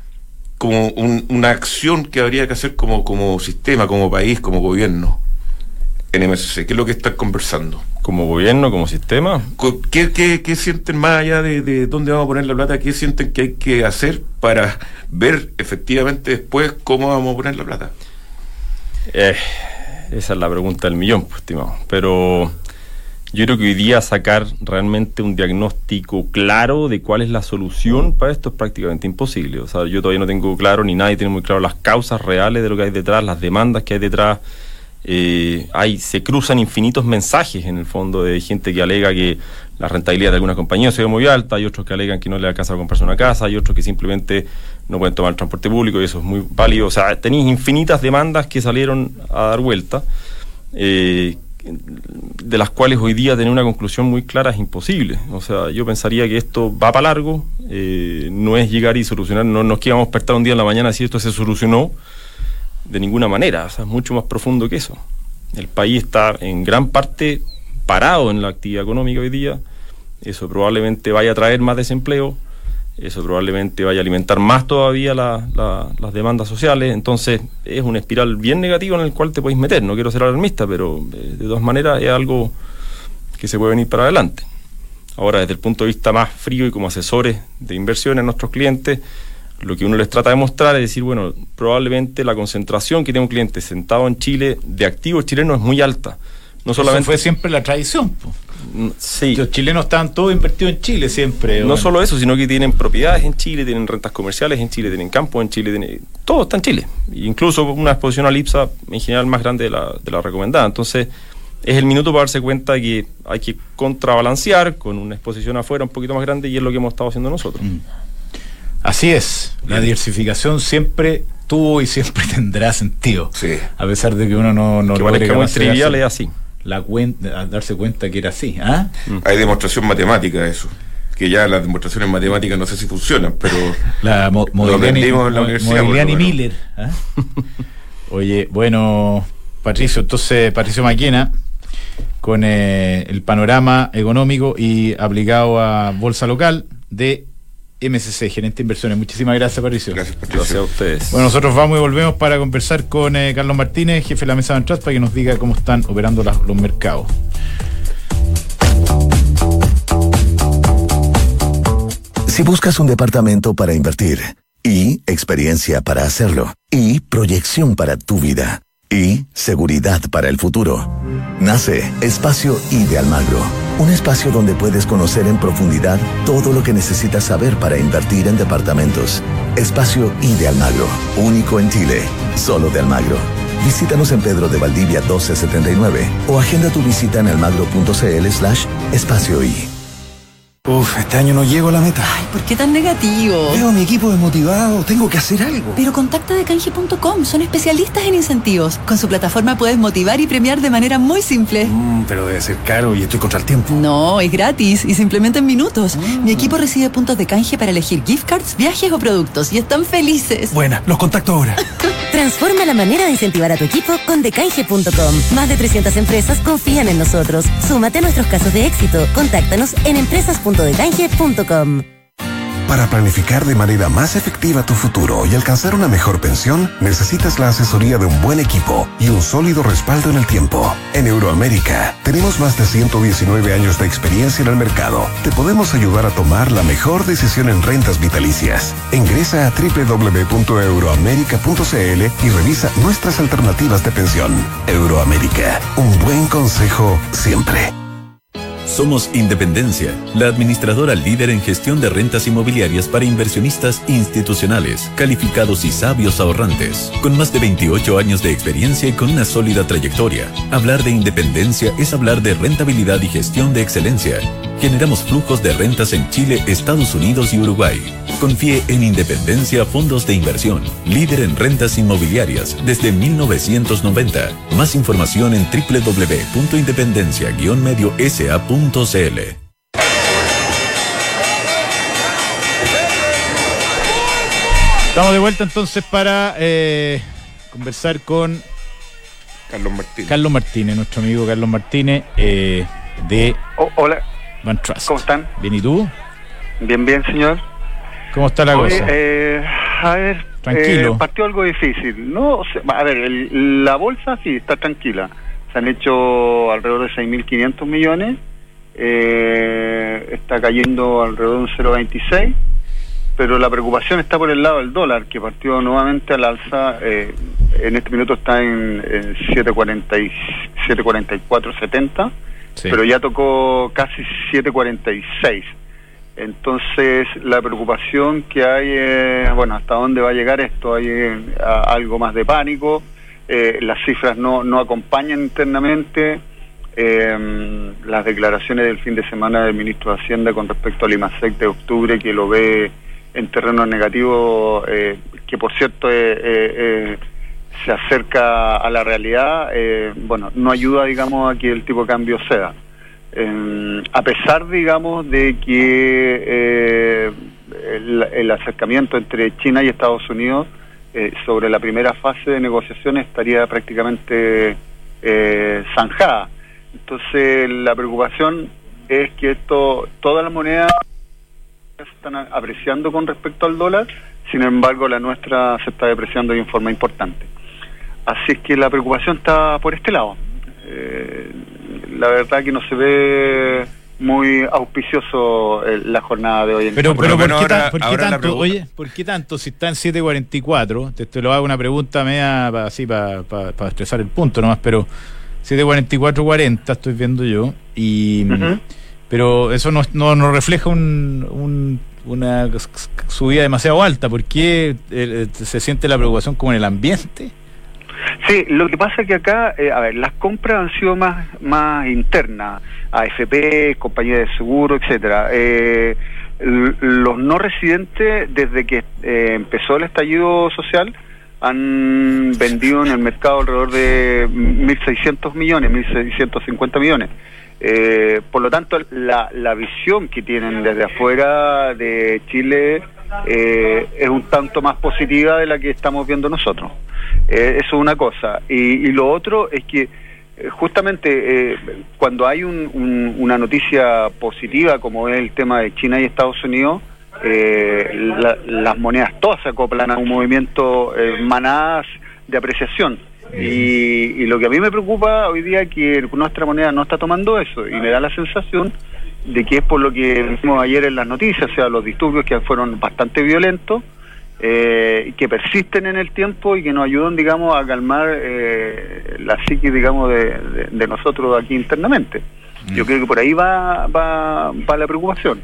como un, una acción que habría que hacer como, como sistema, como país, como gobierno en M S C? ¿Qué es lo que están conversando? ¿Como gobierno, como sistema? ¿Qué, qué, qué sienten más allá de, de dónde vamos a poner la plata? ¿Qué sienten que hay que hacer para ver efectivamente después cómo vamos a poner la plata? Eh, esa es la pregunta del millón, pues, estimado. Pero yo creo que hoy día sacar realmente un diagnóstico claro de cuál es la solución para esto es prácticamente imposible. O sea, yo todavía no tengo claro, ni nadie tiene muy claro las causas reales de lo que hay detrás, las demandas que hay detrás. Eh, hay, se cruzan infinitos mensajes en el fondo de gente que alega que la rentabilidad de algunas compañías se ve muy alta, hay otros que alegan que no le alcanza a comprarse una casa, hay otros que simplemente no pueden tomar el transporte público, y eso es muy válido. O sea, tenéis infinitas demandas que salieron a dar vuelta, eh, de las cuales hoy día tener una conclusión muy clara es imposible. O sea, yo pensaría que esto va para largo, eh, no es llegar y solucionar, no nos quedamos despertar un día en la mañana si esto se solucionó. De ninguna manera, o sea, es mucho más profundo que eso. El país está en gran parte parado en la actividad económica hoy día. Eso probablemente vaya a traer más desempleo, eso probablemente vaya a alimentar más todavía la, la, las demandas sociales. Entonces es una espiral bien negativa en el cual te podéis meter. No quiero ser alarmista, pero eh, de todas maneras es algo que se puede venir para adelante. Ahora, desde el punto de vista más frío y como asesores de inversiones a nuestros clientes, lo que uno les trata de mostrar es decir, bueno, probablemente la concentración que tiene un cliente sentado en Chile de activos chilenos es muy alta. No solamente eso fue siempre la tradición, po. Sí. Los chilenos estaban todos invertidos en Chile siempre. No bueno. solo eso, sino que tienen propiedades en Chile, tienen rentas comerciales en Chile, tienen campos en Chile, tienen, todo está en Chile. Incluso una exposición al IPSA en general más grande de la, de la recomendada. Entonces, es el minuto para darse cuenta de que hay que contrabalancear con una exposición afuera un poquito más grande, y es lo que hemos estado haciendo nosotros. Mm. Así es, la diversificación siempre tuvo y siempre tendrá sentido. Sí. A pesar de que uno no, no que parezca muy trivial, es así. la cuenta, a darse cuenta que era así. ¿Ah? Hay demostración matemática de eso. Que ya las demostraciones matemáticas no sé si funcionan, pero la mo- Modigliani, en la universidad. Modigliani Miller. ¿Ah? Oye, bueno, Patricio, entonces, Patricio Maquena, con eh, el panorama económico y aplicado a bolsa local de M C C, gerente de inversiones. Muchísimas gracias, Patricio. Gracias, Patricio. Gracias a ustedes. Bueno, nosotros vamos y volvemos para conversar con eh, Carlos Martínez, jefe de la mesa de Antras, para que nos diga cómo están operando las, los mercados. Si buscas un departamento para invertir, y experiencia para hacerlo, y proyección para tu vida, y seguridad para el futuro, nace Espacio I de Almagro. Un espacio donde puedes conocer en profundidad todo lo que necesitas saber para invertir en departamentos. Espacio I de Almagro, único en Chile, solo de Almagro. Visítanos en Pedro de Valdivia doce setenta y nueve o agenda tu visita en almagro.cl slash espacio I. Uf, este año no llego a la meta. Ay, ¿por qué tan negativo? Veo a mi equipo desmotivado, tengo que hacer algo. Pero contacta decanje punto com, son especialistas en incentivos. Con su plataforma puedes motivar y premiar de manera muy simple. Mm, pero debe ser caro y estoy contra el tiempo. No, es gratis y se implementa en minutos. Mm. Mi equipo recibe puntos de canje para elegir gift cards, viajes o productos y están felices. Buena, los contacto ahora. Transforma la manera de incentivar a tu equipo con decanje punto com. Más de trescientas empresas confían en nosotros. Súmate a nuestros casos de éxito. Contáctanos en empresas punto decanje punto com. Para planificar de manera más efectiva tu futuro y alcanzar una mejor pensión, necesitas la asesoría de un buen equipo y un sólido respaldo en el tiempo. En Euroamérica, tenemos más de ciento diecinueve años de experiencia en el mercado. Te podemos ayudar a tomar la mejor decisión en rentas vitalicias. Ingresa a doble u doble u doble u punto euroamerica punto c l y revisa nuestras alternativas de pensión. Euroamérica, un buen consejo siempre. Somos Independencia, la administradora líder en gestión de rentas inmobiliarias para inversionistas institucionales, calificados y sabios ahorrantes, con más de veintiocho años de experiencia y con una sólida trayectoria. Hablar de independencia es hablar de rentabilidad y gestión de excelencia. Generamos flujos de rentas en Chile, Estados Unidos y Uruguay. Confíe en Independencia Fondos de Inversión, líder en rentas inmobiliarias desde mil novecientos noventa. Más información en doble u doble u doble u punto independencia guion medio s a punto c l. Estamos de vuelta entonces para eh, conversar con Carlos Martínez. Carlos Martínez, nuestro amigo Carlos Martínez eh, de oh, hola. Van Trust. ¿Cómo están? Bien, ¿y tú? Bien, bien, señor. ¿Cómo está la Oye, cosa? Eh, a ver, tranquilo. Eh, partió algo difícil. No, a ver, el, la bolsa sí está tranquila. Se han hecho alrededor de seis mil quinientos millones. Eh, está cayendo alrededor de un cero coma veintiséis. Pero la preocupación está por el lado del dólar, que partió nuevamente al alza. Eh, en este minuto está en, en siete cuarenta y cuatro setenta. Sí. Pero ya tocó casi siete cuarenta y seis. Entonces la preocupación que hay, eh, bueno, hasta dónde va a llegar esto, hay eh, a, algo más de pánico, eh, las cifras no, no acompañan internamente, eh, las declaraciones del fin de semana del ministro de Hacienda con respecto al IMASEC de octubre, que lo ve en terreno negativo, eh, que por cierto eh, eh, eh, se acerca a la realidad, eh, bueno, no ayuda, digamos, a que el tipo de cambio sea. Eh, a pesar, digamos, de que eh, el, el acercamiento entre China y Estados Unidos eh, sobre la primera fase de negociaciones estaría prácticamente eh, zanjada. Entonces, la preocupación es que esto, todas las monedas se están apreciando con respecto al dólar, sin embargo, la nuestra se está depreciando de forma importante. Así es que la preocupación está por este lado. Eh, la verdad que no se ve muy auspicioso eh, la jornada de hoy en pero, pero ¿por, qué ahora, ta, ¿por qué tanto? Oye, ¿por qué tanto si está en siete cuarenta y cuatro? Te, te lo hago una pregunta media pa, así para pa, pa estresar el punto nomás, pero siete cuarenta y cuatro cuarenta estoy viendo yo y uh-huh. Pero eso no, no, no refleja un, un, una subida demasiado alta. ¿Por qué eh, se siente la preocupación como en el ambiente? Sí, lo que pasa es que acá, eh, a ver, las compras han sido más más internas, A F P, compañías de seguro, etcétera. Eh, los no residentes, desde que eh, empezó el estallido social, han vendido en el mercado alrededor de mil seiscientos millones, mil seiscientos cincuenta millones. Eh, por lo tanto, la, la visión que tienen desde afuera de Chile eh, es un tanto más positiva de la que estamos viendo nosotros. Eh, eso es una cosa. Y, y lo otro es que eh, justamente eh, cuando hay un, un, una noticia positiva como es el tema de China y Estados Unidos, eh, la, las monedas todas se acoplan a un movimiento eh, manadas de apreciación. Y, y lo que a mí me preocupa hoy día es que nuestra moneda no está tomando eso, y me da la sensación de que es por lo que vimos ayer en las noticias, o sea, los disturbios que fueron bastante violentos, eh, que persisten en el tiempo y que nos ayudan, digamos, a calmar eh, la psique, digamos, de, de, de nosotros aquí internamente. Mm. Yo creo que por ahí va, va, va la preocupación.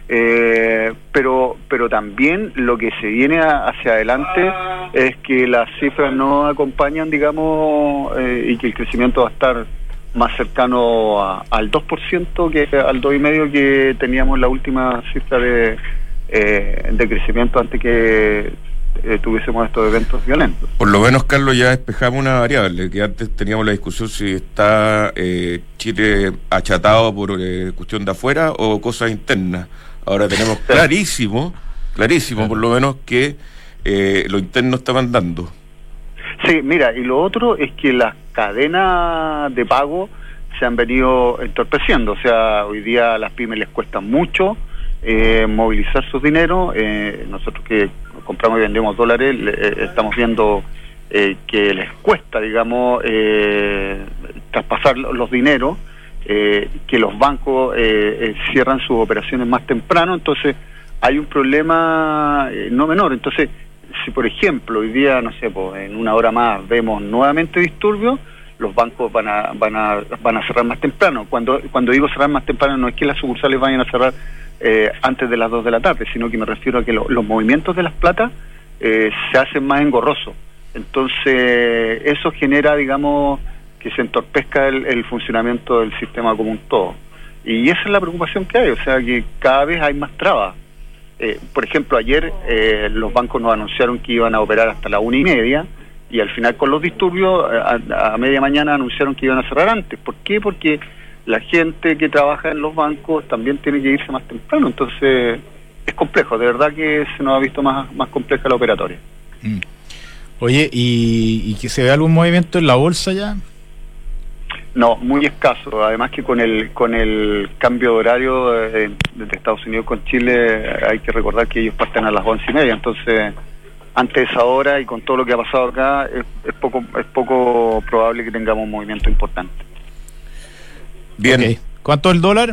Eh, pero pero también lo que se viene a, hacia adelante es que las cifras no acompañan, digamos, eh, y que el crecimiento va a estar más cercano a, al dos por ciento que al dos coma cinco por ciento que teníamos la última cifra de, eh, de crecimiento antes que eh, tuviésemos estos eventos violentos. Por lo menos, Carlos, ya despejamos una variable, que antes teníamos la discusión si está eh, Chile achatado por eh, cuestión de afuera o cosas internas. Ahora tenemos clarísimo, clarísimo por lo menos, que eh, lo interno está mandando. Sí, mira, y lo otro es que las cadenas de pago se han venido entorpeciendo. O sea, hoy día a las pymes les cuesta mucho eh, movilizar sus dineros. Eh, nosotros que compramos y vendemos dólares, eh, estamos viendo eh, que les cuesta, digamos, eh, traspasar los dineros. Eh, que los bancos eh, eh, cierran sus operaciones más temprano, entonces hay un problema eh, no menor. Entonces, si por ejemplo hoy día, no sé, pues, en una hora más vemos nuevamente disturbios, los bancos van a van a van a cerrar más temprano. Cuando cuando digo cerrar más temprano, no es que las sucursales vayan a cerrar eh, antes de las dos de la tarde, sino que me refiero a que lo, los movimientos de las platas eh, se hacen más engorrosos. Entonces, eso genera, digamos, que se entorpezca el, el funcionamiento del sistema como un todo. Y esa es la preocupación que hay, o sea, que cada vez hay más trabas. Eh, por ejemplo, ayer eh, los bancos nos anunciaron que iban a operar hasta la una y media, y al final con los disturbios, a, a media mañana anunciaron que iban a cerrar antes. ¿Por qué? Porque la gente que trabaja en los bancos también tiene que irse más temprano, entonces es complejo, de verdad que se nos ha visto más, más compleja la operatoria. Mm. Oye, ¿y, ¿y que se ve algún movimiento en la bolsa ya? No, muy escaso. Además que con el con el cambio de horario de, de Estados Unidos con Chile, hay que recordar que ellos parten a las once y media. Entonces, antes de esa hora y con todo lo que ha pasado acá, es, es poco es poco probable que tengamos un movimiento importante. Bien. Okay. ¿Cuánto es el dólar?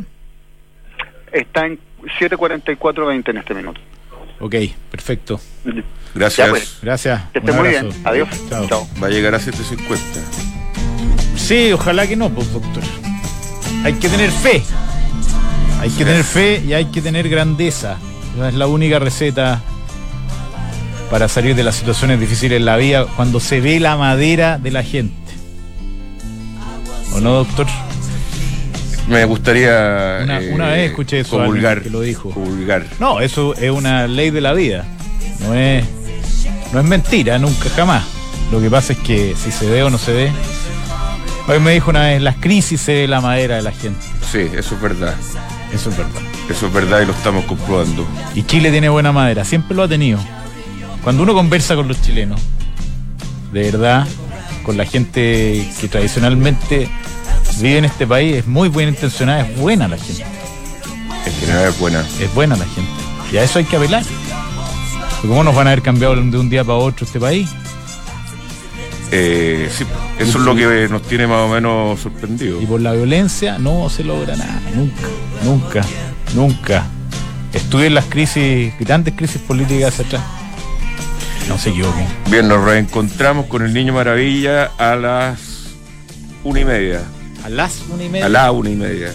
Está en siete cuarenta y cuatro veinte en este minuto. Ok, perfecto. Gracias. Pues. Gracias. Que esté muy bien. Adiós. Chao. Chao. Va a llegar a siete cincuenta. Sí, ojalá que no, pues, doctor. Hay que tener fe. Hay que tener fe y hay que tener grandeza. Esa es la única receta para salir de las situaciones difíciles en la vida, cuando se ve la madera de la gente. ¿O no, doctor? Me gustaría Una, eh, una vez escuché eso comulgar, que lo dijo. Comulgar. No, eso es una ley de la vida. No es, no es mentira, nunca, jamás. Lo que pasa es que si se ve o no se ve. Hoy me dijo una vez, las crisis se ve la madera de la gente. Sí, eso es verdad. Eso es verdad. Eso es verdad y lo estamos comprobando. Y Chile tiene buena madera, siempre lo ha tenido. Cuando uno conversa con los chilenos, de verdad, con la gente que tradicionalmente vive en este país, es muy buena intencionada, es buena la gente. En general es buena. Es buena la gente. Y a eso hay que apelar. ¿Cómo nos van a haber cambiado de un día para otro este país? Eh, sí, eso es lo que nos tiene más o menos sorprendido. Y por la violencia no se logra nada, nunca, nunca, nunca. Estudien las crisis, grandes crisis políticas hacia atrás. No se equivoquen. Bien, nos reencontramos con el Niño Maravilla a las una y media. ¿A las una y media? A la una y media.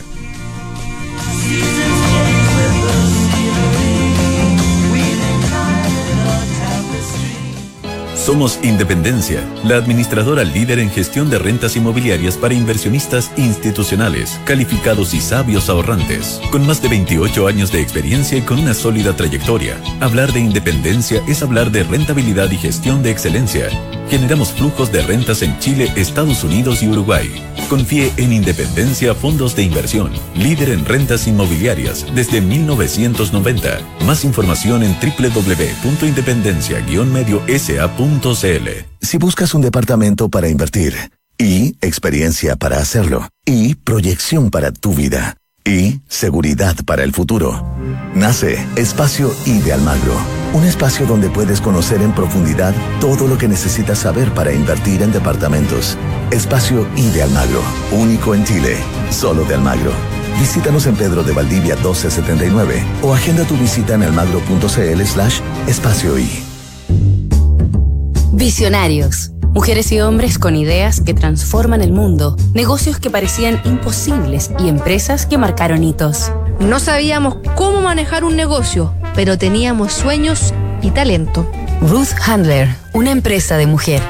Somos Independencia, la administradora líder en gestión de rentas inmobiliarias para inversionistas institucionales, calificados y sabios ahorrantes. Con más de veintiocho años de experiencia y con una sólida trayectoria, hablar de independencia es hablar de rentabilidad y gestión de excelencia. Generamos flujos de rentas en Chile, Estados Unidos y Uruguay. Confíe en Independencia Fondos de Inversión, líder en rentas inmobiliarias desde mil novecientos noventa. Más información en doble u doble u doble u punto independencia guion medio s a punto c l. Si buscas un departamento para invertir, y experiencia para hacerlo, y proyección para tu vida, y seguridad para el futuro, nace Espacio I de Almagro. Un espacio donde puedes conocer en profundidad todo lo que necesitas saber para invertir en departamentos. Espacio I de Almagro, único en Chile, solo de Almagro. Visítanos en Pedro de Valdivia doce setenta y nueve o agenda tu visita en almagro.cl slash espacio I. Visionarios. Mujeres y hombres con ideas que transforman el mundo, negocios que parecían imposibles y empresas que marcaron hitos. No sabíamos cómo manejar un negocio, pero teníamos sueños y talento. Ruth Handler, una empresa de mujer.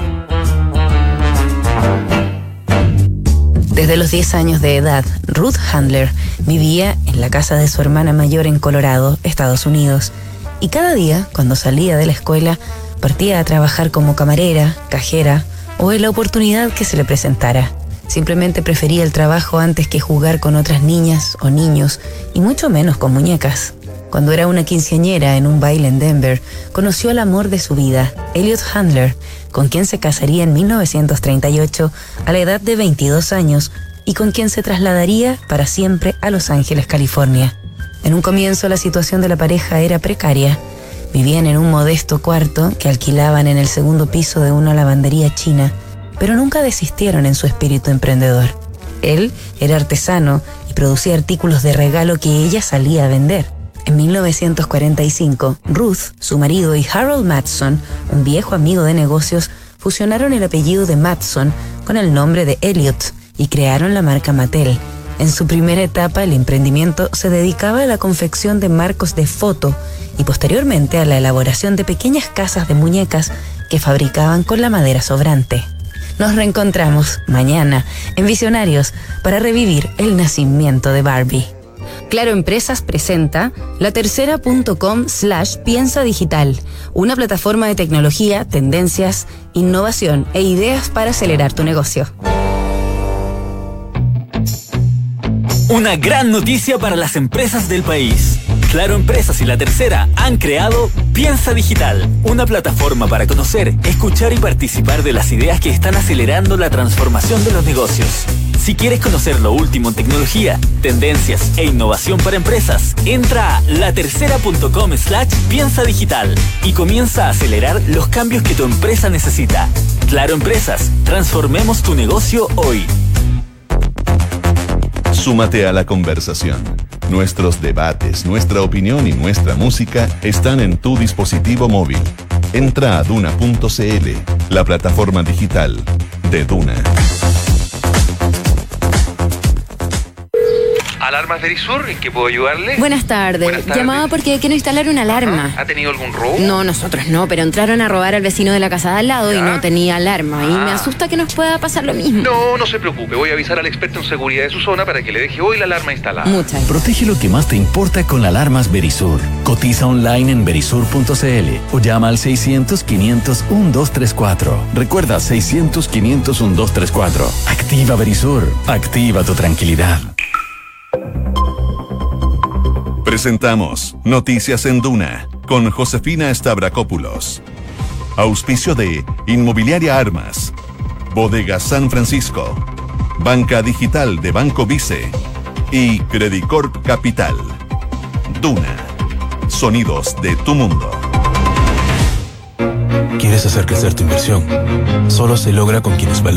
Desde los diez años de edad, Ruth Handler vivía en la casa de su hermana mayor en Colorado, Estados Unidos. Y cada día, cuando salía de la escuela, partía a trabajar como camarera, cajera o en la oportunidad que se le presentara. Simplemente prefería el trabajo antes que jugar con otras niñas o niños, y mucho menos con muñecas. Cuando era una quinceañera en un baile en Denver, conoció al amor de su vida, Elliot Handler, con quien se casaría en mil novecientos treinta y ocho a la edad de veintidós años y con quien se trasladaría para siempre a Los Ángeles, California. En un comienzo la situación de la pareja era precaria. Vivían en un modesto cuarto que alquilaban en el segundo piso de una lavandería china, pero nunca desistieron en su espíritu emprendedor. Él era artesano y producía artículos de regalo que ella salía a vender. En mil novecientos cuarenta y cinco, Ruth, su marido y Harold Matson, un viejo amigo de negocios, fusionaron el apellido de Matson con el nombre de Elliot y crearon la marca Mattel. En su primera etapa, el emprendimiento se dedicaba a la confección de marcos de foto y posteriormente a la elaboración de pequeñas casas de muñecas que fabricaban con la madera sobrante. Nos reencontramos mañana en Visionarios para revivir el nacimiento de Barbie. Claro Empresas presenta la tercera punto com slash piensa digital, una plataforma de tecnología, tendencias, innovación e ideas para acelerar tu negocio. Una gran noticia para las empresas del país. Claro Empresas y La Tercera han creado Piensa Digital, una plataforma para conocer, escuchar y participar de las ideas que están acelerando la transformación de los negocios. Si quieres conocer lo último en tecnología, tendencias e innovación para empresas, entra a latercera punto com slash piensa digital y comienza a acelerar los cambios que tu empresa necesita. Claro Empresas, transformemos tu negocio hoy. Súmate a la conversación. Nuestros debates, nuestra opinión y nuestra música están en tu dispositivo móvil. Entra a duna punto c l, la plataforma digital de Duna. ¿Alarmas Verisur? ¿En qué puedo ayudarle? Buenas tardes. Buenas tardes. Llamaba porque quiero instalar una alarma. Ajá. ¿Ha tenido algún robo? No, nosotros no, pero entraron a robar al vecino de la casa de al lado ¿Ya? y no tenía alarma. Y Ah. me asusta que nos pueda pasar lo mismo. No, no se preocupe. Voy a avisar al experto en seguridad de su zona para que le deje hoy la alarma instalada. Muchas. Protege lo que más te importa con alarmas Verisur. Cotiza online en verisur punto c l o llama al seiscientos, quinientos, doce treinta y cuatro. Recuerda seiscientos, quinientos, doce treinta y cuatro. Activa Verisur. Activa tu tranquilidad. Presentamos Noticias en Duna con Josefina Stavrakopoulos. Auspicio de Inmobiliaria Armas, Bodega San Francisco, Banca Digital de Banco Vice y Credicorp Capital. Duna. Sonidos de tu mundo. ¿Quieres hacer crecer tu inversión? Solo se logra con quienes valoran